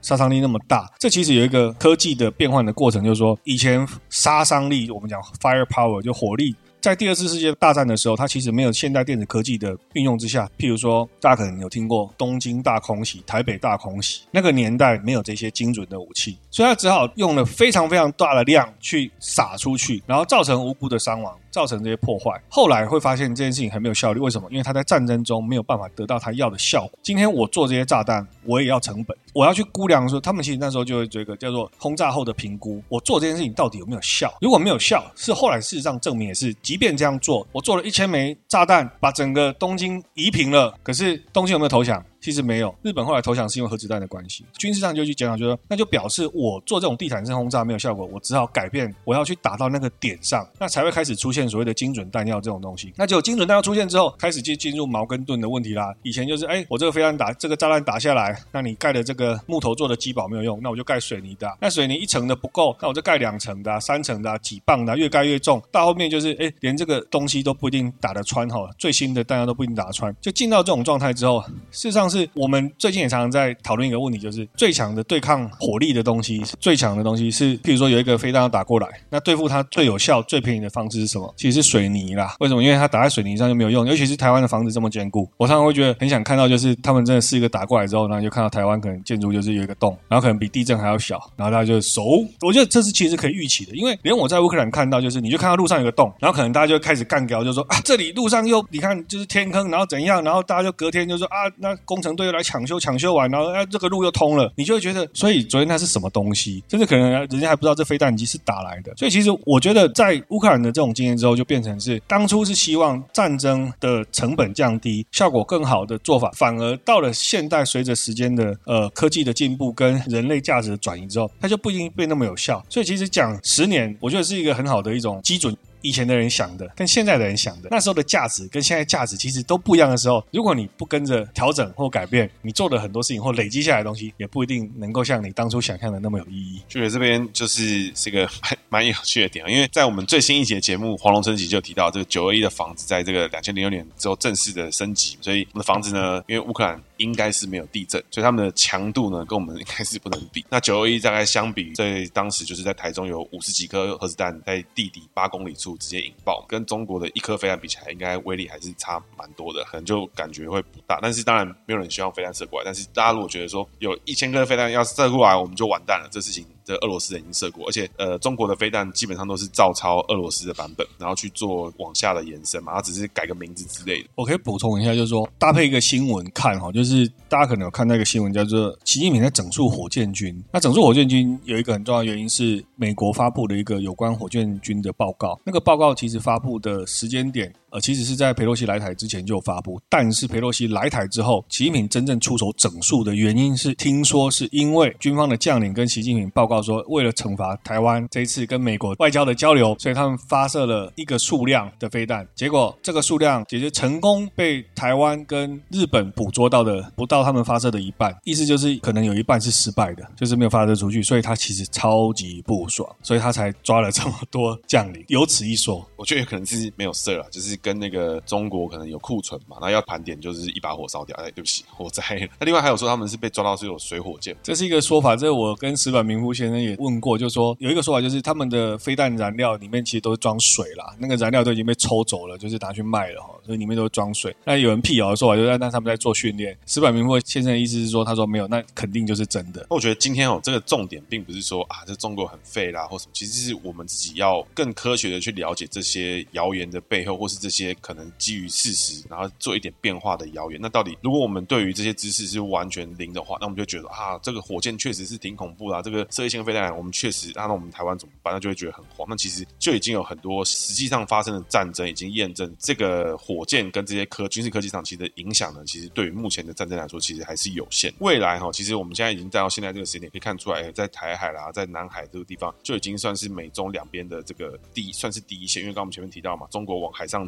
杀伤力那么大，这其实有一个科技的变换的过程，就是说以前杀伤力我们讲 firepower 就火力，在第二次世界大战的时候，它其实没有现代电子科技的运用之下，譬如说大家可能有听过东京大空袭、台北大空袭，那个年代没有这些精准的武器，所以他只好用了非常非常大的量去撒出去，然后造成无辜的伤亡，造成这些破坏。后来会发现这件事情很没有效率，为什么？因为他在战争中没有办法得到他要的效果。今天我做这些炸弹，我也要成本，我要去估量说，他们其实那时候就会做一个叫做轰炸后的评估，我做这件事情到底有没有效？如果没有效，是后来事实上证明也是，即便这样做，我做了一千枚炸弹，把整个东京夷平了，可是东京有没有投降？其实没有，日本后来投降是因为核子弹的关系。军事上就去检讨，就说那就表示我做这种地毯式轰炸没有效果，我只好改变，我要去打到那个点上，那才会开始出现所谓的精准弹药这种东西。那结果精准弹药出现之后，开始就进入矛跟盾的问题啦。以前就是，哎，我这个飞弹打这个炸弹打下来，那你盖的这个木头做的基堡没有用，那我就盖水泥的、啊。那水泥一层的不够，那我就盖两层的、啊、三层的、啊、几磅的、啊，越盖越重。到后面就是，哎，连这个东西都不一定打得穿哈，最新的弹药都不一定打得穿。就进到这种状态之后，事实上是我们最最近也常常在讨论一个问题，就是最强的对抗火力的东西，最强的东西是，譬如说有一个飞弹要打过来，那对付它最有效、最便宜的方式是什么？其实是水泥啦。为什么？因为它打在水泥上就没有用，尤其是台湾的房子这么坚固。我常常会觉得很想看到，就是他们真的试一个打过来之后，然后就看到台湾可能建筑就是有一个洞，然后可能比地震还要小，然后大家就熟。我觉得这是其实可以预期的，因为连我在乌克兰看到，就是你就看到路上有个洞，然后可能大家就开始干掉，就说啊，这里路上又你看就是天坑，然后怎样，然后大家就隔天就说啊，那工程队又来抢修，抢修完，然后啊这个路又通了，你就会觉得，所以昨天那是什么东西？甚至可能人家还不知道这飞弹机是打来的。所以其实我觉得，在乌克兰的这种经验之后，就变成是当初是希望战争的成本降低、效果更好的做法，反而到了现代，随着时间的呃科技的进步跟人类价值的转移之后，它就不一定变那么有效。所以其实讲十年，我觉得是一个很好的一种基准。以前的人想的跟现在的人想的，那时候的价值跟现在价值其实都不一样的时候，如果你不跟着调整或改变，你做的很多事情或累积下来的东西，也不一定能够像你当初想象的那么有意义。 觉得这边就是是一个蛮蛮有趣的点，因为在我们最新一集的节目《黄龙升级》就提到，这个九二一的房子在这个两千零六年之后正式的升级，所以我们的房子呢，因为乌克兰应该是没有地震，所以他们的强度呢跟我们应该是不能比。那九二一大概相比，在当时就是在台中有五十几颗核子弹在地底八公里处直接引爆，跟中国的一颗飞弹比起来，应该威力还是差蛮多的，可能就感觉会不大。但是当然没有人希望飞弹射过来，但是大家如果觉得说有一千颗飞弹要射过来，我们就完蛋了，这事情这俄罗斯人已经射过，而且呃中国的飞弹基本上都是照抄俄罗斯的版本，然后去做往下的延伸嘛，它只是改个名字之类的。 我可以补充一下，就是说搭配一个新闻看哈，就是大家可能有看到一个新闻叫做习近平在整肃火箭军。那整肃火箭军有一个很重要的原因是美国发布的一个有关火箭军的报告，那个报告其实发布的时间点呃，其实是在裴洛西来台之前就发布，但是裴洛西来台之后，习近平真正出手整肃的原因是，听说是因为军方的将领跟习近平报告说，为了惩罚台湾这一次跟美国外交的交流，所以他们发射了一个数量的飞弹，结果这个数量也就成功被台湾跟日本捕捉到的不到他们发射的一半，意思就是可能有一半是失败的，就是没有发射出去，所以他其实超级不爽，所以他才抓了这么多将领，有此一说。 我觉得可能是没有射啦，就是跟那个中国可能有库存嘛，那要盘点就是一把火烧掉，哎，对不起，火灾了。那另外还有说他们是被抓到是有水火箭， 这是一个说法，这我跟石坂明夫先生也问过，就说有一个说法就是他们的飞弹燃料里面其实都是装水啦，那个燃料都已经被抽走了，就是拿去卖了，所以里面都是装水。那有人辟谣的说法就是那他们在做训练，石坂明夫先生的意思是说，他说没有，那肯定就是真的。 我觉得今天哦，这个重点并不是说啊，这中国很废啦或什么，其实是我们自己要更科学的去了解这些谣言的背后，或是这些可能基于事实，然后做一点变化的谣言。那到底如果我们对于这些知识是完全零的话，那我们就觉得啊，这个火箭确实是挺恐怖啦，这个射一星飞弹，我们确实，那我们台湾怎么办？那就会觉得很慌。那其实就已经有很多实际上发生的战争已经验证，这个火箭跟这些科军事科技上其实的影响呢，其实对于目前的战争来说，其实还是有限。未来哈，其实我们现在已经到现在这个时间点，可以看出来，在台海啦，在南海这个地方，就已经算是美中两边的这个第算是第一线，因为刚刚我们前面提到嘛，中国往海上走。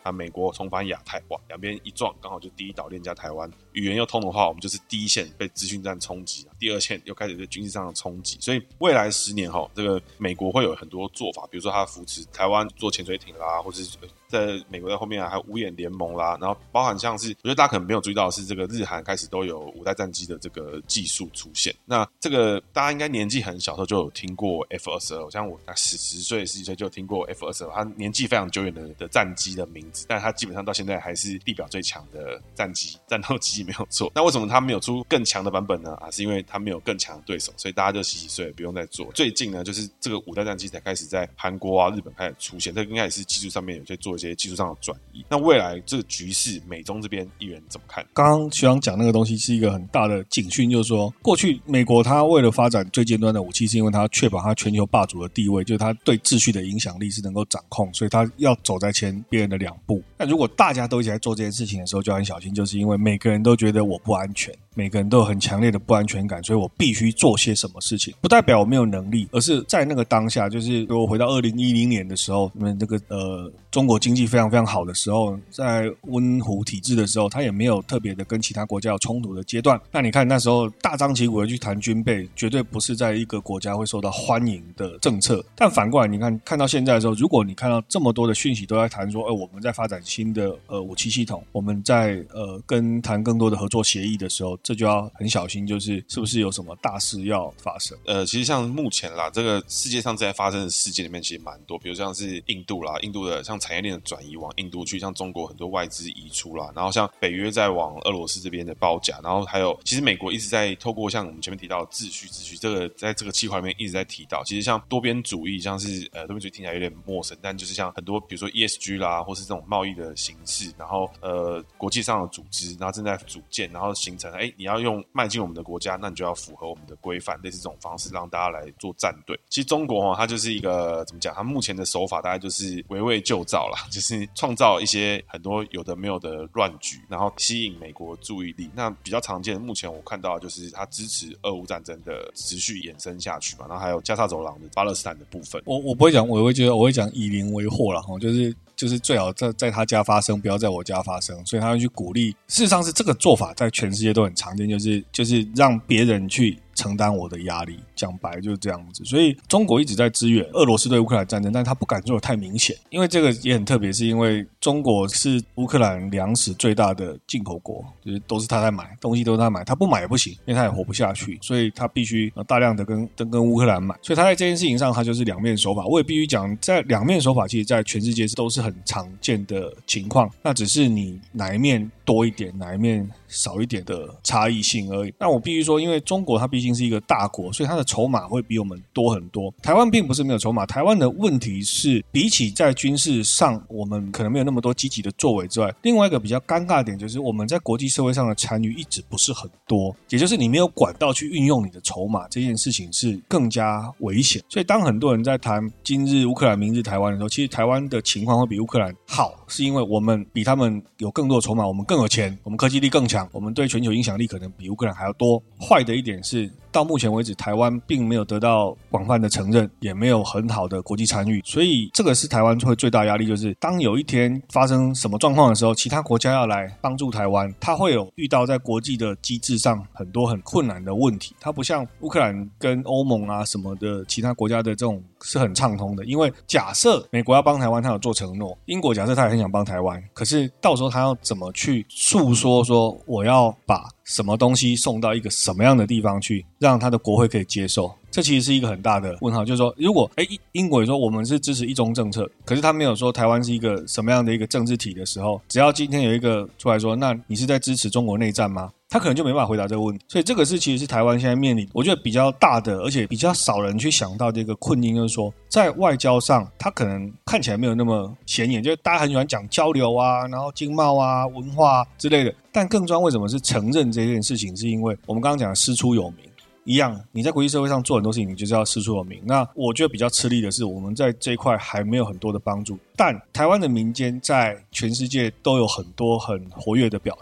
啊，美国重返亚太，哇，两边一撞，刚好就第一岛链加台湾，语言又通的话，我们就是第一线被资讯战冲击，第二线又开始对军事上的冲击，所以未来十年哈，这个美国会有很多做法，比如说他扶持台湾做潜水艇啦，或是在美国在后面啊还有五眼联盟啦，然后包含像是我觉得大家可能没有注意到的是，这个日韩开始都有五代战机的这个技术出现。那这个大家应该年纪很小的时候就有听过 F 二十二，像我十十岁十几岁就有听过 F 二十二，它年纪非常久远的的战机的名字，但它基本上到现在还是地表最强的战机战斗机没有错。那为什么它没有出更强的版本呢？啊，是因为它没有更强的对手，所以大家就洗洗睡，不用再做。最近呢，就是这个五代战机才开始在韩国啊、日本开始出现，这应该也是技术上面有些做一些技术上的转移。那未来这个局势，美中这边议员怎么看？ 刚刚学长讲那个东西是一个很大的警讯，就是说过去美国它为了发展最尖端的武器，是因为它确保它全球霸主的地位，就是它对秩序的影响力是能够掌控，所以它要走在前别人的两步。那如果大家都一起来做这件事情的时候，就很小心，就是因为每个人都觉得我不安全，每个人都有很强烈的不安全感，所以我必须做些什么事情，不代表我没有能力，而是在那个当下，就是如果回到二零一零年的时候，你们这个呃中国经济非常非常好的时候，在温湖体制的时候，他也没有特别的跟其他国家有冲突的阶段。那你看那时候大张旗鼓的去谈军备，绝对不是在一个国家会受到欢迎的政策。但反过来，你看看到现在的时候，如果你看到这么多的讯息都在谈说，呃，我们在发展新的呃武器系统，我们在呃跟谈更多的合作协议的时候，这就要很小心，就是是不是有什么大事要发生？ 呃，其实像目前啦，这个世界上正在发生的事件里面，其实蛮多，比如像是印度啦，印度的像产业链的转移往印度去，像中国很多外资移出啦，然后像北约在往俄罗斯这边的包夹，然后还有其实美国一直在透过像我们前面提到的秩序秩序这个在这个企划里面一直在提到，其实像多边主义，像是呃多边主义听起来有点陌生，但就是像很多比如说 E S G 啦，或是这种贸易的形式，然后呃国际上的组织，然后正在组建，然后形成哎你要用迈进我们的国家，那你就要符合我们的规范，类似这种方式让大家来做站队。其实中国哦，它就是一个怎么讲？它目前的手法大概就是围魏救赵啦，就是创造一些很多有的没有的乱局，然后吸引美国注意力。那比较常见的，目前我看到的就是它支持俄乌战争的持续延伸下去嘛，然后还有加沙走廊的巴勒斯坦的部分。 我我不会讲，我会觉得我会讲以邻为壑啦，就是就是最好在在他家发生，不要在我家发生，所以他会去鼓励。事实上是这个做法在全世界都很常见，就是就是让别人去承担我的压力，讲白就是这样子。所以中国一直在支援俄罗斯对乌克兰战争，但他不敢做得太明显，因为这个也很特别，是因为中国是乌克兰粮食最大的进口国，就是都是他在买，东西都是他买，他不买也不行，因为他也活不下去，所以他必须大量的跟跟跟乌克兰买，所以他在这件事情上他就是两面手法。我也必须讲，在两面手法其实在全世界都是很常见的情况，那只是你哪一面多一点，哪一面少一点的差异性而已。那我必须说，因为中国它毕竟是一个大国，所以它的筹码会比我们多很多。台湾并不是没有筹码，台湾的问题是比起在军事上我们可能没有那么多积极的作为之外，另外一个比较尴尬的点就是我们在国际社会上的参与一直不是很多，也就是你没有管道去运用你的筹码，这件事情是更加危险。所以当很多人在谈今日乌克兰明日台湾的时候，其实台湾的情况会比乌克兰好，是因为我们比他们有更多的筹码，我们更有钱，我们科技力更强，我们对全球影响力可能比乌克兰还要多。坏的一点是到目前为止台湾并没有得到广泛的承认，也没有很好的国际参与，所以这个是台湾会最大压力，就是当有一天发生什么状况的时候，其他国家要来帮助台湾，它会有遇到在国际的机制上很多很困难的问题。它不像乌克兰跟欧盟啊什么的其他国家的这种是很畅通的，因为假设美国要帮台湾，他有做承诺，英国假设他也很想帮台湾，可是到时候他要怎么去诉说说我要把什么东西送到一个什么样的地方去，让他的国会可以接受，这其实是一个很大的问号。就是说如果诶英国也说我们是支持一中政策，可是他没有说台湾是一个什么样的一个政治体的时候，只要今天有一个出来说那你是在支持中国内战吗，他可能就没办法回答这个问题。所以这个是其实是台湾现在面临我觉得比较大的，而且比较少人去想到的一个困境，就是说在外交上他可能看起来没有那么显眼，就是大家很喜欢讲交流啊，然后经贸啊，文化啊之类的，但更重要为什么是承认这件事情，是因为我们刚刚讲的师出有名一样，你在国际社会上做很多事情，你就是要师出有名。那我觉得比较吃力的是我们在这一块还没有很多的帮助，但台湾的民间在全世界都有很多很活跃的表现，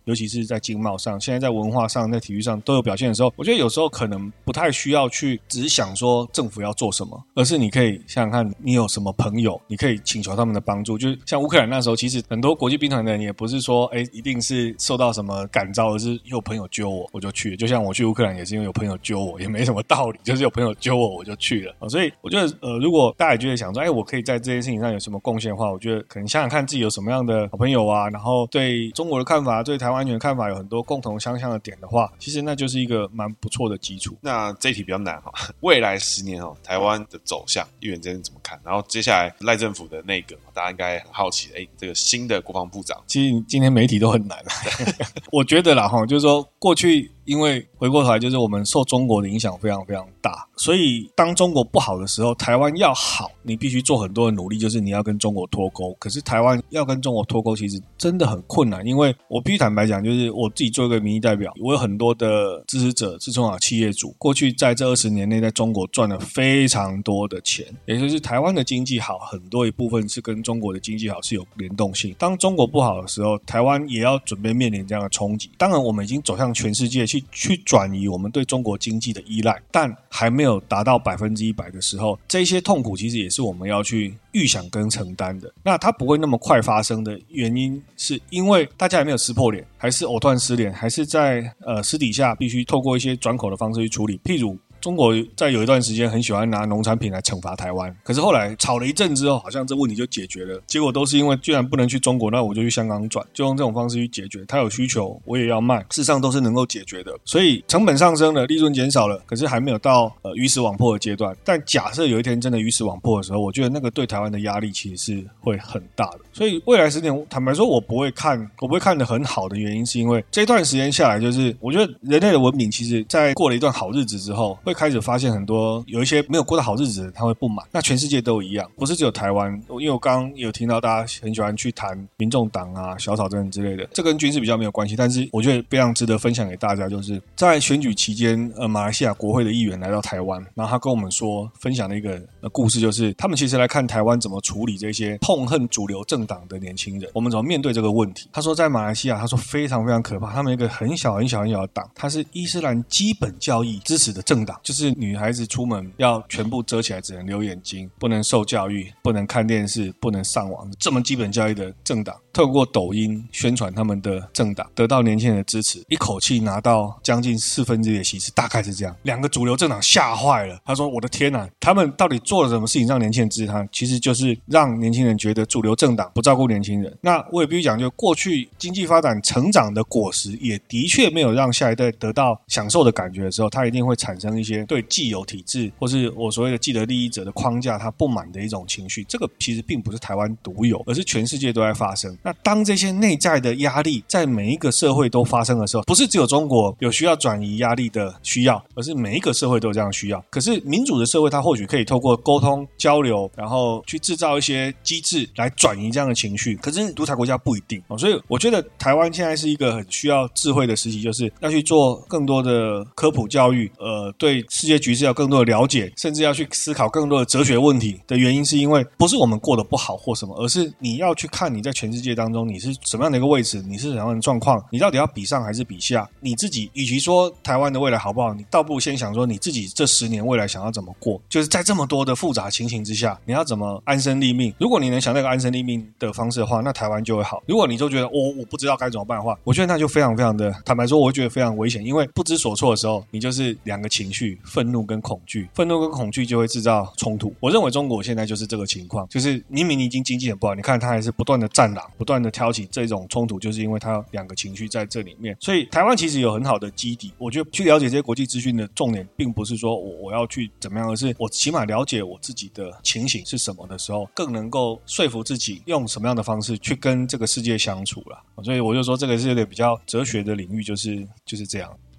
尤其是在经贸上，现在在文化上，在体育上都有表现的时候，我觉得有时候可能不太需要去只想说政府要做什么，而是你可以想想看你有什么朋友，你可以请求他们的帮助。就是像乌克兰那时候，其实很多国际兵团的人也不是说哎一定是受到什么感召，而是有朋友揪我我就去了。就像我去乌克兰也是因为有朋友揪我，也没什么道理，就是有朋友揪我我就去了。所以我觉得呃，如果大家觉得想说哎我可以在这件事情上有什么贡献的话，我觉得可能想想看自己有什么样的好朋友啊，然后对中国的看法对台湾安全的看法有很多共同相像的点的话，其实那就是一个蛮不错的基础。 那这一题比较难哈，未来十年哦，台湾的走向，议员这边怎么看？然后接下来赖政府的内阁，大家应该很好奇，哎，这个新的国防部长， 其实今天媒体都很难我觉得啦哈，就是说过去因为回过头来就是我们受中国的影响非常非常大，所以当中国不好的时候，台湾要好，你必须做很多的努力，就是你要跟中国脱钩。可是台湾要跟中国脱钩，其实真的很困难，因为我必须坦白讲，就是我自己做一个民意代表，我有很多的支持者是中小企业主，过去在这二十年内在中国赚了非常多的钱，也就是台湾的经济好，很多一部分是跟中国的经济好是有联动性。当中国不好的时候，台湾也要准备面临这样的冲击。当然我们已经走向全世界去去转移我们对中国经济的依赖，但还没有达到百分之一百的时候，这些痛苦其实也是我们要去预想跟承担的。那它不会那么快发生的原因，是因为大家也没有撕破脸，还是藕断丝连，还是在呃私底下必须透过一些转口的方式去处理。譬如中国在有一段时间很喜欢拿农产品来惩罚台湾，可是后来吵了一阵之后，好像这问题就解决了。结果都是因为居然不能去中国，那我就去香港转，就用这种方式去解决。他有需求，我也要卖，事实上都是能够解决的。所以成本上升了，利润减少了，可是还没有到呃鱼死网破的阶段。但假设有一天真的鱼死网破的时候，我觉得那个对台湾的压力其实是会很大的。所以未来十年，坦白说，我不会看，我不会看得很好的原因，是因为这段时间下来，就是我觉得人类的文明其实在过了一段好日子之后，会开始发现很多有一些没有过到好日子的人他会不满。那全世界都一样，不是只有台湾。因为我刚刚有听到大家很喜欢去谈民众党啊、小草政之类的，这跟军事比较没有关系，但是我觉得非常值得分享给大家。就是在选举期间，呃，马来西亚国会的议员来到台湾，然后他跟我们说分享的一个、呃、故事，就是他们其实来看台湾怎么处理这些痛恨主流政党的年轻人，我们怎么面对这个问题。他说在马来西亚，他说非常非常可怕，他们有一个很小很小很小的党，它是伊斯兰基本教义支持的政党，就是女孩子出门要全部遮起来，只能留眼睛，不能受教育，不能看电视，不能上网，这么基本教育的政党，透过抖音宣传他们的政党，得到年轻人的支持，一口气拿到将近四分之一的席次，大概是这样。两个主流政党吓坏了，他说我的天哪，他们到底做了什么事情让年轻人支持他？其实就是让年轻人觉得主流政党不照顾年轻人。那我也必须讲，就过去经济发展成长的果实也的确没有让下一代得到享受的感觉的时候，它一定会产生一些对既有体制或是我所谓的既得利益者的框架他不满的一种情绪。这个其实并不是台湾独有，而是全世界都在发生。那当这些内在的压力在每一个社会都发生的时候，不是只有中国有需要转移压力的需要，而是每一个社会都有这样的需要。可是民主的社会它或许可以透过沟通交流，然后去制造一些机制来转移这样的情绪，可是独裁国家不一定。所以我觉得台湾现在是一个很需要智慧的时期，就是要去做更多的科普教育，呃，对世界局势要更多的了解，甚至要去思考更多的哲学问题的原因，是因为不是我们过得不好或什么，而是你要去看你在全世界当中你是什么样的一个位置，你是什么样的状况，你到底要比上还是比下。你自己与其说台湾的未来好不好，你倒不如先想说你自己这十年未来想要怎么过，就是在这么多的复杂情形之下，你要怎么安身立命。如果你能想那个安身立命的方式的话，那台湾就会好。如果你就觉得我、哦、我不知道该怎么办的话，我觉得那就非常非常的，坦白说我会觉得非常危险。因为不知所措的时候，你就是两个情绪，愤怒跟恐惧，愤怒跟恐惧就会制造冲突。我认为中国现在就是这个情况，就是明明你已经经济很不好，你看他还是不断的战狼，不断的挑起这种冲突，就是因为他有两个情绪在这里面。所以台湾其实有很好的基底，我觉得去了解这些国际资讯的重点并不是说我我要去怎么样，而是我起码了解我自己的情形是什么的时候，更能够说服自己用什么样的方式去跟这个世界相处啦。所以我就说这个是有点比较哲学的领域，就是就是这样。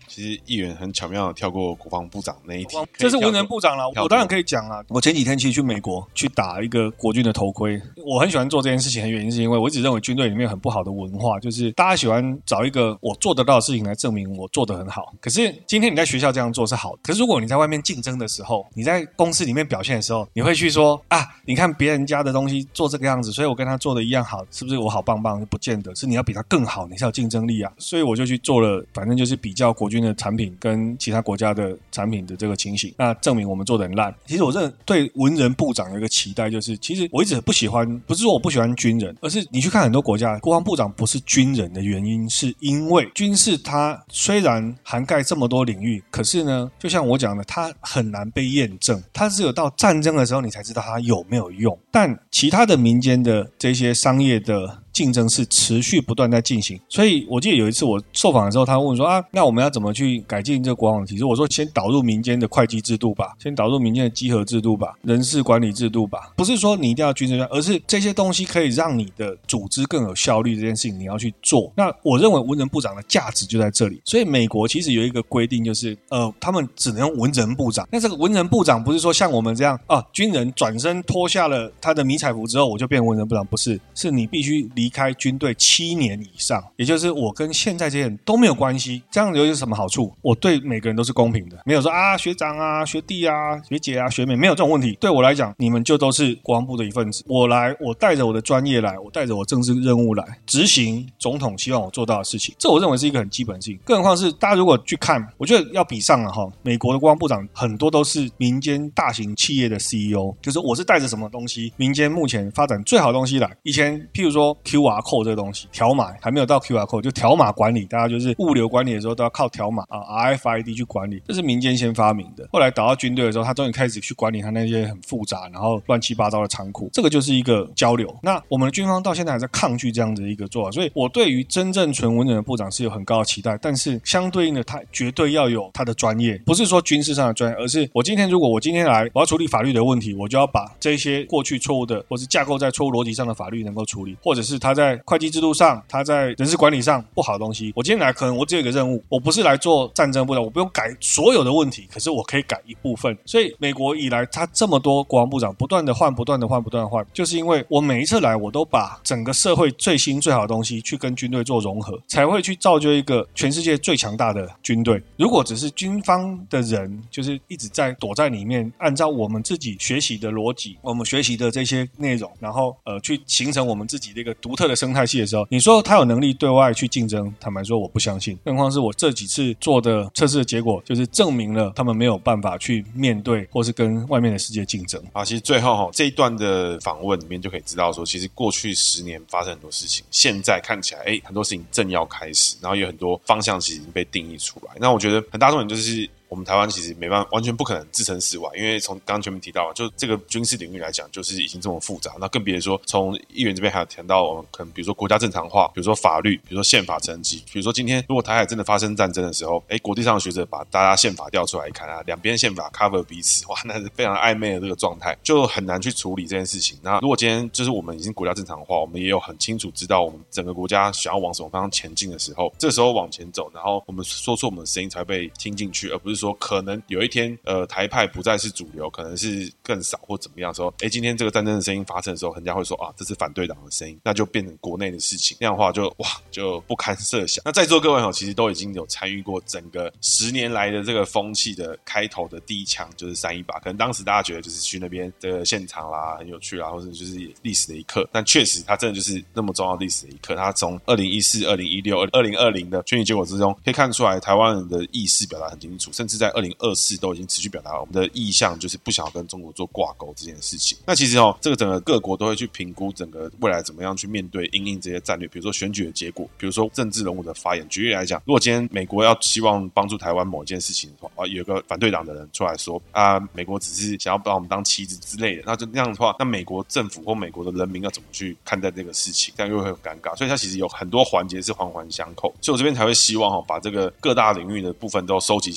其实议员很巧妙的跳过国防部长那一题， 这是文人部长啦，我当然可以讲啦。我前几天其实去美国去打一个国军的头盔，我很喜欢做这件事情的原因是因为我一直认为军队里面很不好的文化，就是大家喜欢找一个我做得到的事情来证明我做得很好。可是今天你在学校这样做是好的，可是如果你在外面竞争的时候，你在公司里面表现的时候，你会去说啊，你看别人家的东西做这个样子，所以我跟他做的一样好，是不是我好棒棒？不见得，是你要比他更好，你才有竞争力啊。所以我就去做了，反正就是比较国军的产品跟其他国家的产品的这个情形，那证明我们做得很烂。其实我真的对文人部长有一个期待，就是其实我一直不喜欢，不是说我不喜欢军人，而是你去看很多国家，国防部长不是军人的原因，是因为军事它虽然涵盖这么多领域，可是呢，就像我讲的，它很难被验证，它只有到战争的时候你才知道它有没有用。但其他的民间的这些商业的竞争是持续不断在进行，所以我记得有一次我受访的时候，他问说啊，那我们要怎么去改进这个国防体制？我说先导入民间的会计制度吧，先导入民间的稽核制度吧，人事管理制度吧。不是说你一定要军事，而是这些东西可以让你的组织更有效率，这件事情你要去做。那我认为文人部长的价值就在这里。所以美国其实有一个规定，就是呃，他们只能用文人部长。那这个文人部长不是说像我们这样啊，军人转身脱下了他的迷彩服之后我就变文人部长，不是，是你必须离开军队七年以上，也就是我跟现在这些人都没有关系。这样有什么好处？我对每个人都是公平的，没有说啊学长啊学弟啊学姐啊学妹，没有这种问题。对我来讲，你们就都是国防部的一份子，我来，我带着我的专业来，我带着我政治任务来执行总统希望我做到的事情，这我认为是一个很基本的事情。更何况是大家如果去看，我觉得要比上了哈，美国的国防部长很多都是民间大型企业的 C E O， 就是我是带着什么东西，民间目前发展最好的东西来。以前譬如说 Q R code 这个东西，条码还没有到 Q R code， 就条码管理，大家就是物流管理的时候都要靠条码啊 R F I D 去管理，这是民间先发明的。后来导到军队的时候，他终于开始去管理他那些很复杂然后乱七八糟的仓库，这个就是一个交流。那我们的军方到现在还在抗拒这样的一个做法，所以我对于真正纯文人的部长是有很高的期待，但是相对应的他绝对要有他的专业，不是说军事上的专业，而是我今天如果我今天来我要处理法律的问题，我就要把这些过去错误的或是架构在错误逻辑上的法律能够处理，或者是他在会计制度上他在人事管理上不好的东西，我今天来可能我只有一个任务，我不是来做战争部长，我不用改所有的问题，可是我可以改一部分。所以美国以来他这么多国防部长不断的换不断的换不断的换，就是因为我每一次来我都把整个社会最新最好的东西去跟军队做融合，才会去造就一个全世界最强大的军队。如果只是军方的人就是一直在躲在里面，按照我们自己学习的逻辑，我们学习的这些内容，然后呃去形成我们自己的一个独特的生态系的时候，你说他有能力对外去竞争，坦白说我不相信。更何况是我这几次做的测试的结果，就是证明了他们没有办法去面对或是跟外面的世界竞争啊。其实最后、哦、这一段的访问里面就可以知道说，其实过去十年发生很多事情，现在看起来哎，很多事情正要开始，然后有很多方向其实已经被定义出来。那我觉得很大重点就是我们台湾其实没办法，完全不可能置身事外，因为从刚刚前面提到，就这个军事领域来讲，就是已经这么复杂，那更别说从议员这边还有谈到我们可能比如说国家正常化，比如说法律，比如说宪法层级，比如说今天如果台海真的发生战争的时候，哎，国际上的学者把大家宪法调出来一看啊，两边宪法 cover 彼此，哇，那是非常暧昧的这个状态，就很难去处理这件事情。那如果今天就是我们已经国家正常化，我们也有很清楚知道我们整个国家想要往什么方向前进的时候，这时候往前走，然后我们说出我们的声音才被听进去，而不是说可能有一天呃台派不再是主流，可能是更少或怎么样的时候，诶今天这个战争的声音发生的时候，人家会说啊这是反对党的声音，那就变成国内的事情，那样的话就哇就不堪设想。那在座各位其实都已经有参与过整个十年来的这个风气的开头的第一枪就是三一八，可能当时大家觉得就是去那边的现场啦很有趣啦，或者就是历史的一刻，但确实它真的就是那么重要的历史的一刻。它从二零一四、二零一六、二零二零的选举结果之中可以看出来台湾人的意识表达很清楚，甚至在二零二四都已经持续表达我们的意向，就是不想要跟中国做挂钩这件事情。那其实哦，这个整个各国都会去评估整个未来怎么样去面对因应这些战略，比如说选举的结果，比如说政治人物的发言。举例来讲，如果今天美国要希望帮助台湾某一件事情的话，有个反对党的人出来说啊，美国只是想要把我们当棋子之类的，那就那样的话，那美国政府或美国的人民要怎么去看待这个事情，这样又会很尴尬。所以它其实有很多环节是环环相扣，所以我这边才会希望、哦、把这个各大领域的部分都收集起来，跟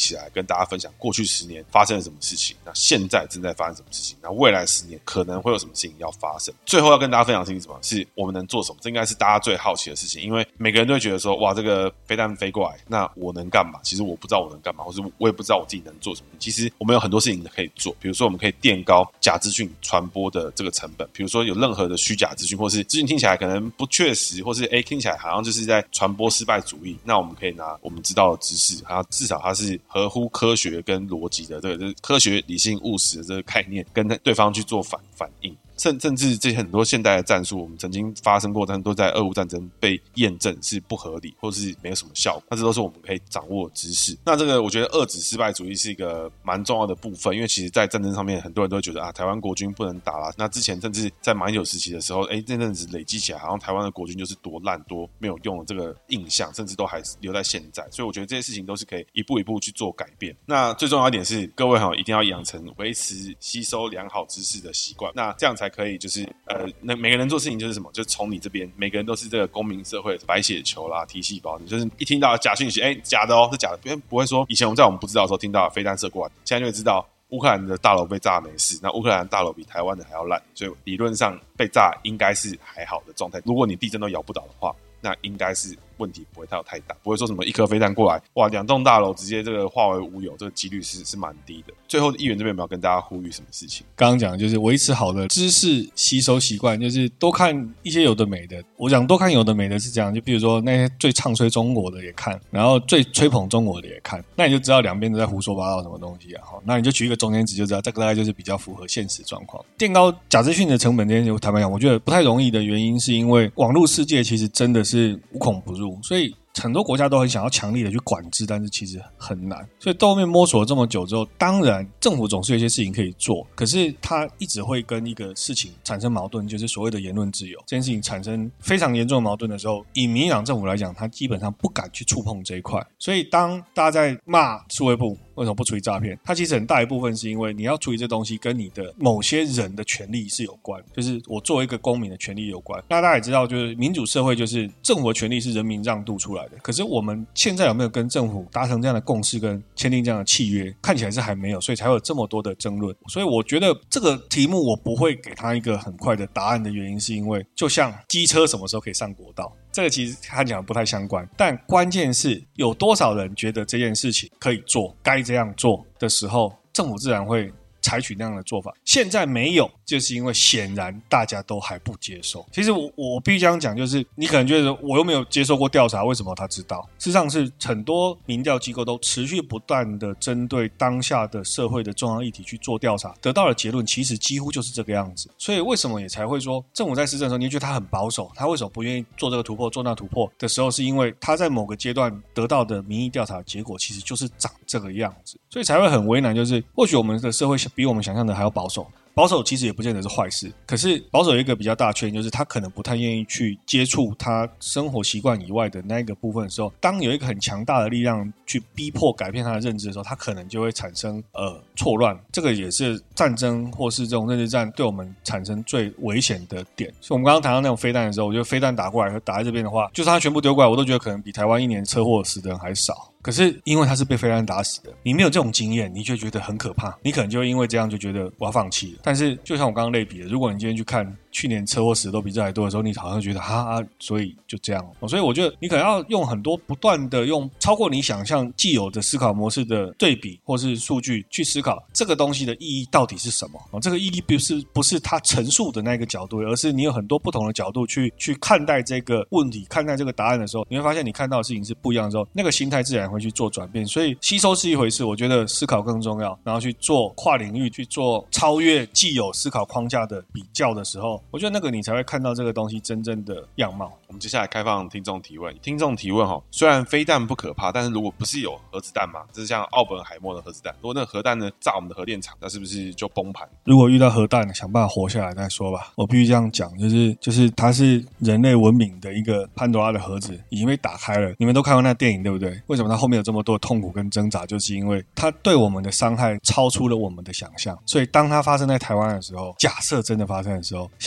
跟大家分享过去十年发生了什么事情，那现在正在发生什么事情，那未来十年可能会有什么事情要发生。最后要跟大家分享的事情是什么？是我们能做什么？这应该是大家最好奇的事情，因为每个人都会觉得说，哇，这个飞弹飞过来，那我能干嘛？其实我不知道我能干嘛，或是我也不知道我自己能做什么。其实我们有很多事情可以做，比如说我们可以垫高假资讯传播的这个成本，比如说有任何的虚假资讯，或是资讯听起来可能不确实，或是诶听起来好像就是在传播失败主义，那我们可以拿我们知道的知识，它至少它是合乎科学跟逻辑的，这个就是科学理性务实的这个概念，跟对方去做反反应。甚甚至这些很多现代的战术，我们曾经发生过，但都在俄乌战争被验证是不合理，或是没有什么效果。那这都是我们可以掌握的知识。那这个我觉得遏制失败主义是一个蛮重要的部分，因为其实在战争上面，很多人都会觉得啊，台湾国军不能打啦。那之前甚至在马英九时期的时候，哎，这阵子累积起来，好像台湾的国军就是多烂多没有用的这个印象，甚至都还是留在现在。所以我觉得这些事情都是可以一步一步去做改变。那最重要一点是，各位哈一定要养成维持吸收良好知识的习惯，那这样才可以就是呃，那每个人做事情就是什么，就是从你这边，每个人都是这个公民社会白血球啦、T细胞，就是一听到假讯息，哎，假的哦，是假的，别不会说以前我们在我们不知道的时候听到飞弹射过来，现在就会知道乌克兰的大楼被炸没事，那乌克兰的大楼比台湾的还要烂，所以理论上被炸应该是还好的状态。如果你地震都摇不倒的话，那应该是问题不会太太大，不会说什么一颗飞弹过来，哇，两栋大楼直接这个化为乌有，这个几率是是蛮低的。最后，议员这边有没有跟大家呼吁什么事情？ 刚刚讲的就是维持好的知识吸收习惯，就是多看一些有的没的。我讲多看有的没的是这样，就比如说那些最唱衰中国的也看，然后最吹捧中国的也看，那你就知道两边都在胡说八道什么东西啊。那你就取一个中间值就知道，这个大概就是比较符合现实状况。垫高假资讯的成本这件事，坦白讲，我觉得不太容易的原因是因为网络世界其实真的是无孔不入，所以很多国家都很想要强力的去管制，但是其实很难。所以到后面摸索了这么久之后，当然政府总是有一些事情可以做，可是它一直会跟一个事情产生矛盾，就是所谓的言论自由。这件事情产生非常严重的矛盾的时候，以民进党政府来讲，他基本上不敢去触碰这一块。所以当大家在骂数位部为什么不处理诈骗，它其实很大一部分是因为你要处理这东西跟你的某些人的权利是有关，就是我作为一个公民的权利有关。那大家也知道，就是民主社会就是政府的权利是人民让渡出来的，可是我们现在有没有跟政府达成这样的共识跟签订这样的契约，看起来是还没有，所以才会有这么多的争论。所以我觉得这个题目我不会给他一个很快的答案的原因是因为就像机车什么时候可以上国道，这个其实看起来不太相关，但关键是有多少人觉得这件事情可以做，该这样做的时候，政府自然会采取那样的做法。现在没有，就是因为显然大家都还不接受。其实我我必须这样讲，就是你可能觉得我又没有接受过调查，为什么他知道？事实上是很多民调机构都持续不断的针对当下的社会的重要议题去做调查，得到的结论其实几乎就是这个样子。所以为什么也才会说政府在施政的时候，你觉得他很保守，他为什么不愿意做这个突破做那突破的时候，是因为他在某个阶段得到的民意调查结果其实就是长这个样子，所以才会很为难。就是或许我们的社会比我们想象的还要保守，保守其实也不见得是坏事，可是保守有一个比较大的缺点，就是他可能不太愿意去接触他生活习惯以外的那一个部分的时候，当有一个很强大的力量去逼迫改变他的认知的时候，他可能就会产生呃错乱。这个也是战争或是这种认知战对我们产生最危险的点。所以我们刚刚谈到那种飞弹的时候，我觉得飞弹打过来和打在这边的话，就算他全部丢过来，我都觉得可能比台湾一年车祸死的人还少。可是因为他是被飞弹打死的，你没有这种经验，你就觉得很可怕，你可能就会因为这样就觉得我要放弃了。但是就像我刚刚类比的，如果你今天去看去年车祸死的都比这还多的时候，你好像觉得哈啊，所以就这样。所以我觉得你可能要用很多不断的用超过你想象既有的思考模式的对比或是数据去思考这个东西的意义到底是什么。这个意义不是不是他陈述的那个角度，而是你有很多不同的角度去去看待这个问题，看待这个答案的时候，你会发现你看到的事情是不一样的时候，那个心态自然会去做转变。所以吸收是一回事，我觉得思考更重要，然后去做跨领域去做超越既有思考框架的比较的时候，我觉得那个你才会看到这个东西真正的样貌。 我们接下来开放听众提问。听众提问，虽然飞弹不可怕，但是如果不是有核子弹嘛，这是像奥本海默的核子弹，如果那个核弹呢炸我们的核电厂，那是不是就崩盘？ 如果遇到核弹，想办法活下来再说吧。我必须这样讲，就是就是它是人类文明的一个潘多拉的盒子，已经被打开了。你们都看过那电影对不对？为什么它后面有这么多的痛苦跟挣扎，就是因为它对我们的伤害超出了我们的想象。所以当它发生在台湾的时候，假设真的发生的时候，想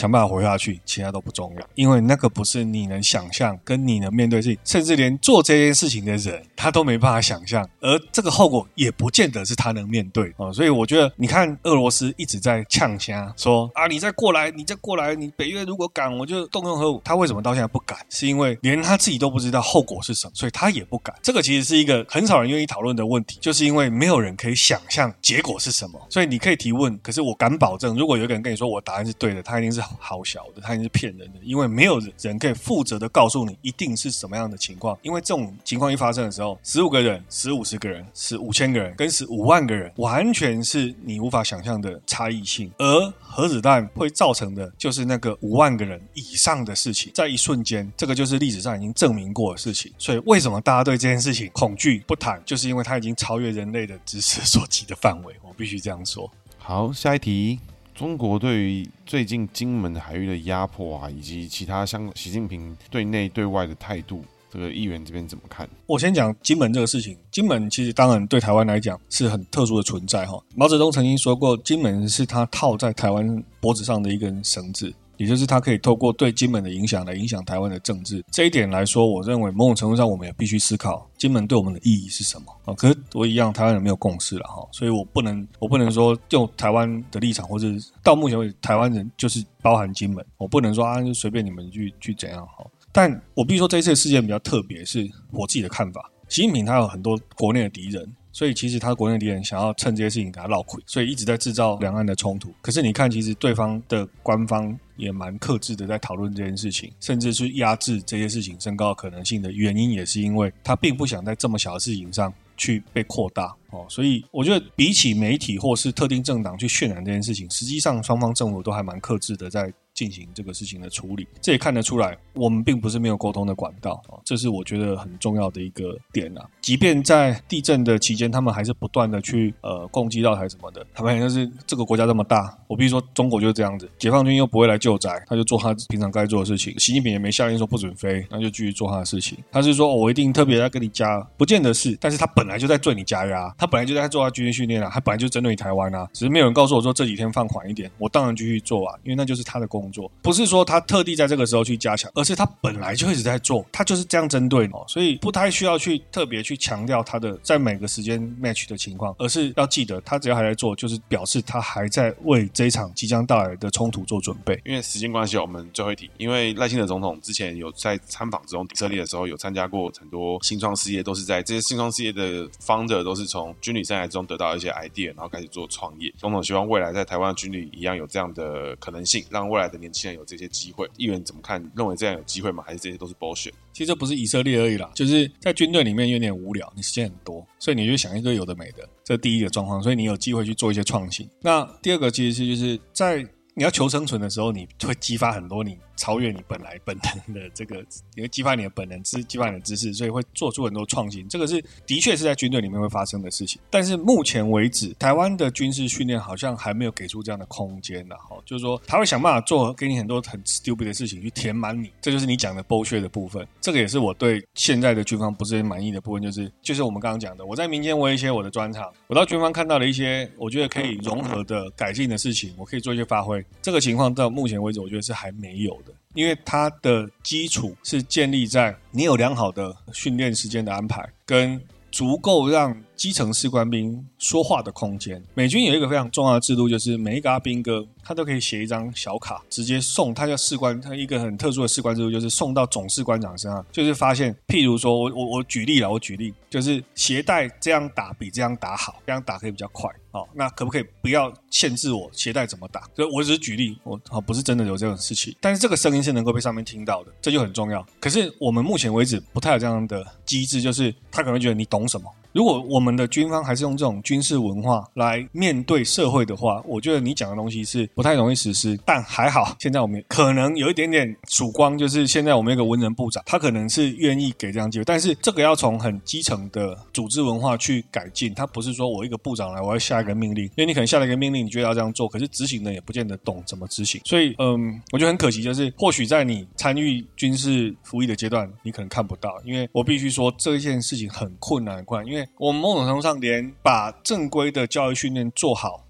想办法活下去，其他都不重要，因为那个不是你能想象跟你能面对的事情，甚至连做这件事情的人他都没办法想象，而这个后果也不见得是他能面对、哦、所以我觉得你看俄罗斯一直在呛虾说啊，你再过来你再过来，你北约如果敢我就动用核武，他为什么到现在不敢？是因为连他自己都不知道后果是什么，所以他也不敢。这个其实是一个很少人愿意讨论的问题，就是因为没有人可以想象结果是什么，所以你可以提问，可是我敢保证如果有一个人跟你说我答案是对的，他一定是好小的，他一定是骗人的，因为没有人可以负责的告诉你一定是什么样的情况。因为这种情况一发生的时候，十五个人十五十个人十五千个人跟十五万个人完全是你无法想象的差异性，而核子弹会造成的就是那个五万个人以上的事情，在一瞬间，这个就是历史上已经证明过的事情。所以为什么大家对这件事情恐惧不谈，就是因为它已经超越人类的知识所及的范围，我必须这样说。 好，下一题。中国对于最近金门海域的压迫啊，以及其他像习近平对内对外的态度，这个议员这边怎么看？ 我先讲金门这个事情。金门其实当然对台湾来讲是很特殊的存在哈。毛泽东曾经说过，金门是他套在台湾脖子上的一根绳子，也就是他可以透过对金门的影响来影响台湾的政治。这一点来说，我认为某种程度上我们也必须思考金门对我们的意义是什么。可是我一样，台湾人没有共识了，所以我不能我不能说用台湾的立场，或者到目前为止台湾人就是包含金门，我不能说啊就随便你们去去怎样。但我必须说这一次的事件比较特别，是我自己的看法。习近平他有很多国内的敌人，所以其实他国内敌人想要趁这些事情给他绕亏，所以一直在制造两岸的冲突。可是你看，其实对方的官方也蛮克制的在讨论这件事情，甚至去压制这些事情升高的可能性的原因，也是因为他并不想在这么小的事情上去被扩大、哦、所以我觉得比起媒体或是特定政党去渲染这件事情，实际上双方政府都还蛮克制的在进行这个事情的处理。这也看得出来我们并不是没有沟通的管道、哦、这是我觉得很重要的一个点啊。即便在地震的期间他们还是不断的去呃攻击到台什么的，他们就是这个国家这么大，我必须说中国就是这样子，解放军又不会来救灾，他就做他平常该做的事情，习近平也没下令说不准飞，那就继续做他的事情。他是说、哦、我一定特别要跟你加，不见得是，但是他本来就在对你加压，他本来就在做他军事训练啊，他本来就针对你台湾啊，只是没有人告诉我说这几天放缓一点，我当然继续做啊，因为那就是他的工作，不是说他特地在这个时候去加强，而是他本来就一直在做，他就是这样针对哦，所以不太需要去特别去强调他的在每个时间 match 的情况，而是要记得他只要还在做，就是表示他还在为这一场即将到来的冲突做准备。 因为时间关系，我们最后一题，因为赖清德总统之前有在参访中以色列的时候，有参加过很多新创事业，都是在这些新创事业的 founder 都是从军旅生涯中得到一些 idea， 然后开始做创业。总统希望未来在台湾的军旅一样有这样的可能性，让未来的年轻人有这些机会。议员怎么看？认为这样有机会吗？还是这些都是 bullshit？ 其实这不是以色列而已啦，就是在军队里面有点无聊，你时间很多，所以你就想一堆有的没的，这是第一个状况，所以你有机会去做一些创新。那第二个其实是就是在你要求生存的时候，你会激发很多你超越你本来本能的这个，你会激发你的本能，激发你的知识，所以会做出很多创新。这个是的确是在军队里面会发生的事情。但是目前为止，台湾的军事训练好像还没有给出这样的空间啦，就是说他会想办法做给你很多很 stupid 的事情去填满你，这就是你讲的 bullshit 的部分。这个也是我对现在的军方不是很满意的部分，就是就是我们刚刚讲的，我在民间我有一些我的专长，我到军方看到了一些我觉得可以融合的改进的事情，我可以做一些发挥。这个情况到目前为止我觉得是还没有的，因为它的基础是建立在你有良好的训练时间的安排跟足够让基层士官兵说话的空间。美军有一个非常重要的制度，就是每一个阿兵哥他都可以写一张小卡直接送，他叫士官，他一个很特殊的士官制度，就是送到总士官长身上。就是发现譬如说我我我举例了我举例就是鞋带这样打比这样打好，这样打可以比较快、哦、那可不可以不要限制我鞋带怎么打？所以我只是举例，我、哦、不是真的有这种事情，但是这个声音是能够被上面听到的，这就很重要。可是我们目前为止不太有这样的机制，就是他可能会觉得你懂什么。如果我们的军方还是用这种军事文化来面对社会的话，我觉得你讲的东西是不太容易实施。但还好现在我们可能有一点点曙光，就是现在我们有一个文人部长，他可能是愿意给这样机会，但是这个要从很基层的组织文化去改进。他不是说我一个部长来我要下一个命令，因为你可能下了一个命令你觉得要这样做，可是执行人也不见得懂怎么执行。所以嗯，我觉得很可惜，就是或许在你参与军事服役的阶段你可能看不到，因为我必须说这件事情很困难很困难，因为我们某种程度上连把正规的教育训练做好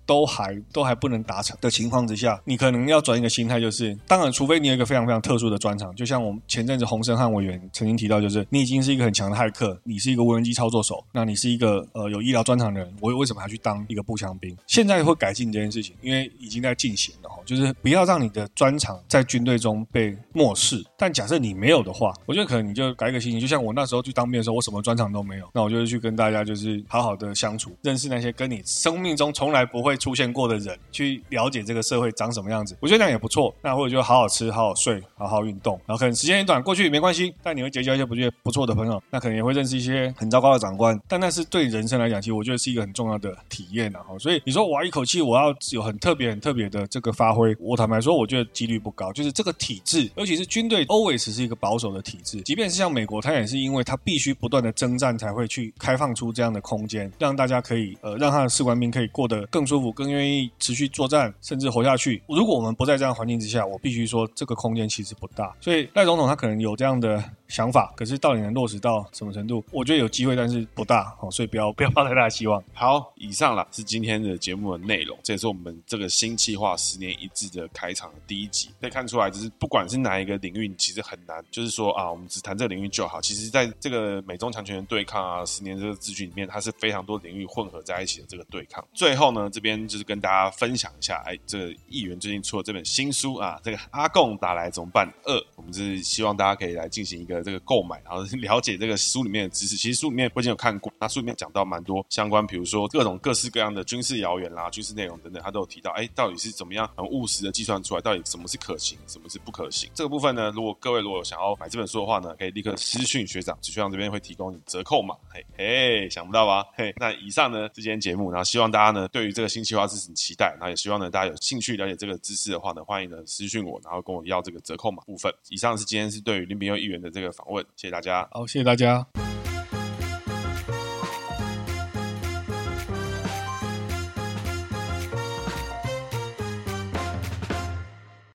都还都还不能达成的情况之下，你可能要转一个心态，就是当然除非你有一个非常非常特殊的专长，就像我们前阵子洪胜汉委员曾经提到，就是你已经是一个很强的骇客，你是一个无人机操作手，那你是一个呃有医疗专长的人，我为什么还去当一个步枪兵？现在会改进这件事情，因为已经在进行了，就是不要让你的专长在军队中被漠视。但假设你没有的话，我觉得可能你就改一个心情，就像我那时候去当兵的时候，我什么专长都没有，那我就是去跟大家就是好好的相处，认识那些跟你生命中从来不会出现过的人，去了解这个社会长什么样子，我觉得那样也不错。那或者就好好吃，好好睡，好好运动，然后可能时间一短过去也没关系，但你会结交一些不觉得不错的朋友，那可能也会认识一些很糟糕的长官，但那是对人生来讲，其实我觉得是一个很重要的体验啊。所以你说我要一口气我要有很特别很特别的这个发挥，我坦白说我觉得几率不高。就是这个体制，尤其是军队 always 是一个保守的体制，即便是像美国，它也是因为它必须不断的征战才会去开放出这样的空间，让大家可以呃让他的士官兵可以过得更舒服，更愿意持续作战，甚至活下去。如果我们不在这样的环境之下，我必须说这个空间其实不大。所以赖总统他可能有这样的想法，可是到底能落实到什么程度，我觉得有机会，但是不大，哦，所以不要不要抱太大的希望。 好，以上啦是今天的节目的内容，这也是我们这个新企划十年一致的开场的第一集。可以看出来，就是不管是哪一个领域，其实很难，就是说啊，我们只谈这个领域就好。其实，在这个美中强权的对抗啊，十年这个秩序里面，它是非常多领域混合在一起的这个对抗。最后呢，这边就是跟大家分享一下，哎，这个议员最近出了这本新书啊，这个阿共打来怎么办二，我们是希望大家可以来进行一个这个购买，然后了解这个书里面的知识。其实书里面我已经有看过，那书里面讲到蛮多相关，比如说各种各式各样的军事谣言啦、军事内容等等，他都有提到，哎，到底是怎么样很务实的计算出来，到底什么是可行，什么是不可行。这个部分呢，如果各位如果想要买这本书的话呢，可以立刻私讯学长，学长这边会提供你折扣码。嘿嘿，想不到吧？嘿，那以上呢是今天节目，然后希望大家呢对于这个新计划是很期待，然后也希望呢大家有兴趣了解这个知识的话呢，欢迎呢私讯我，然后跟我要这个折扣码部分。以上是今天是对于林秉佑议员的这个访问，谢谢大家。 好，谢谢大家。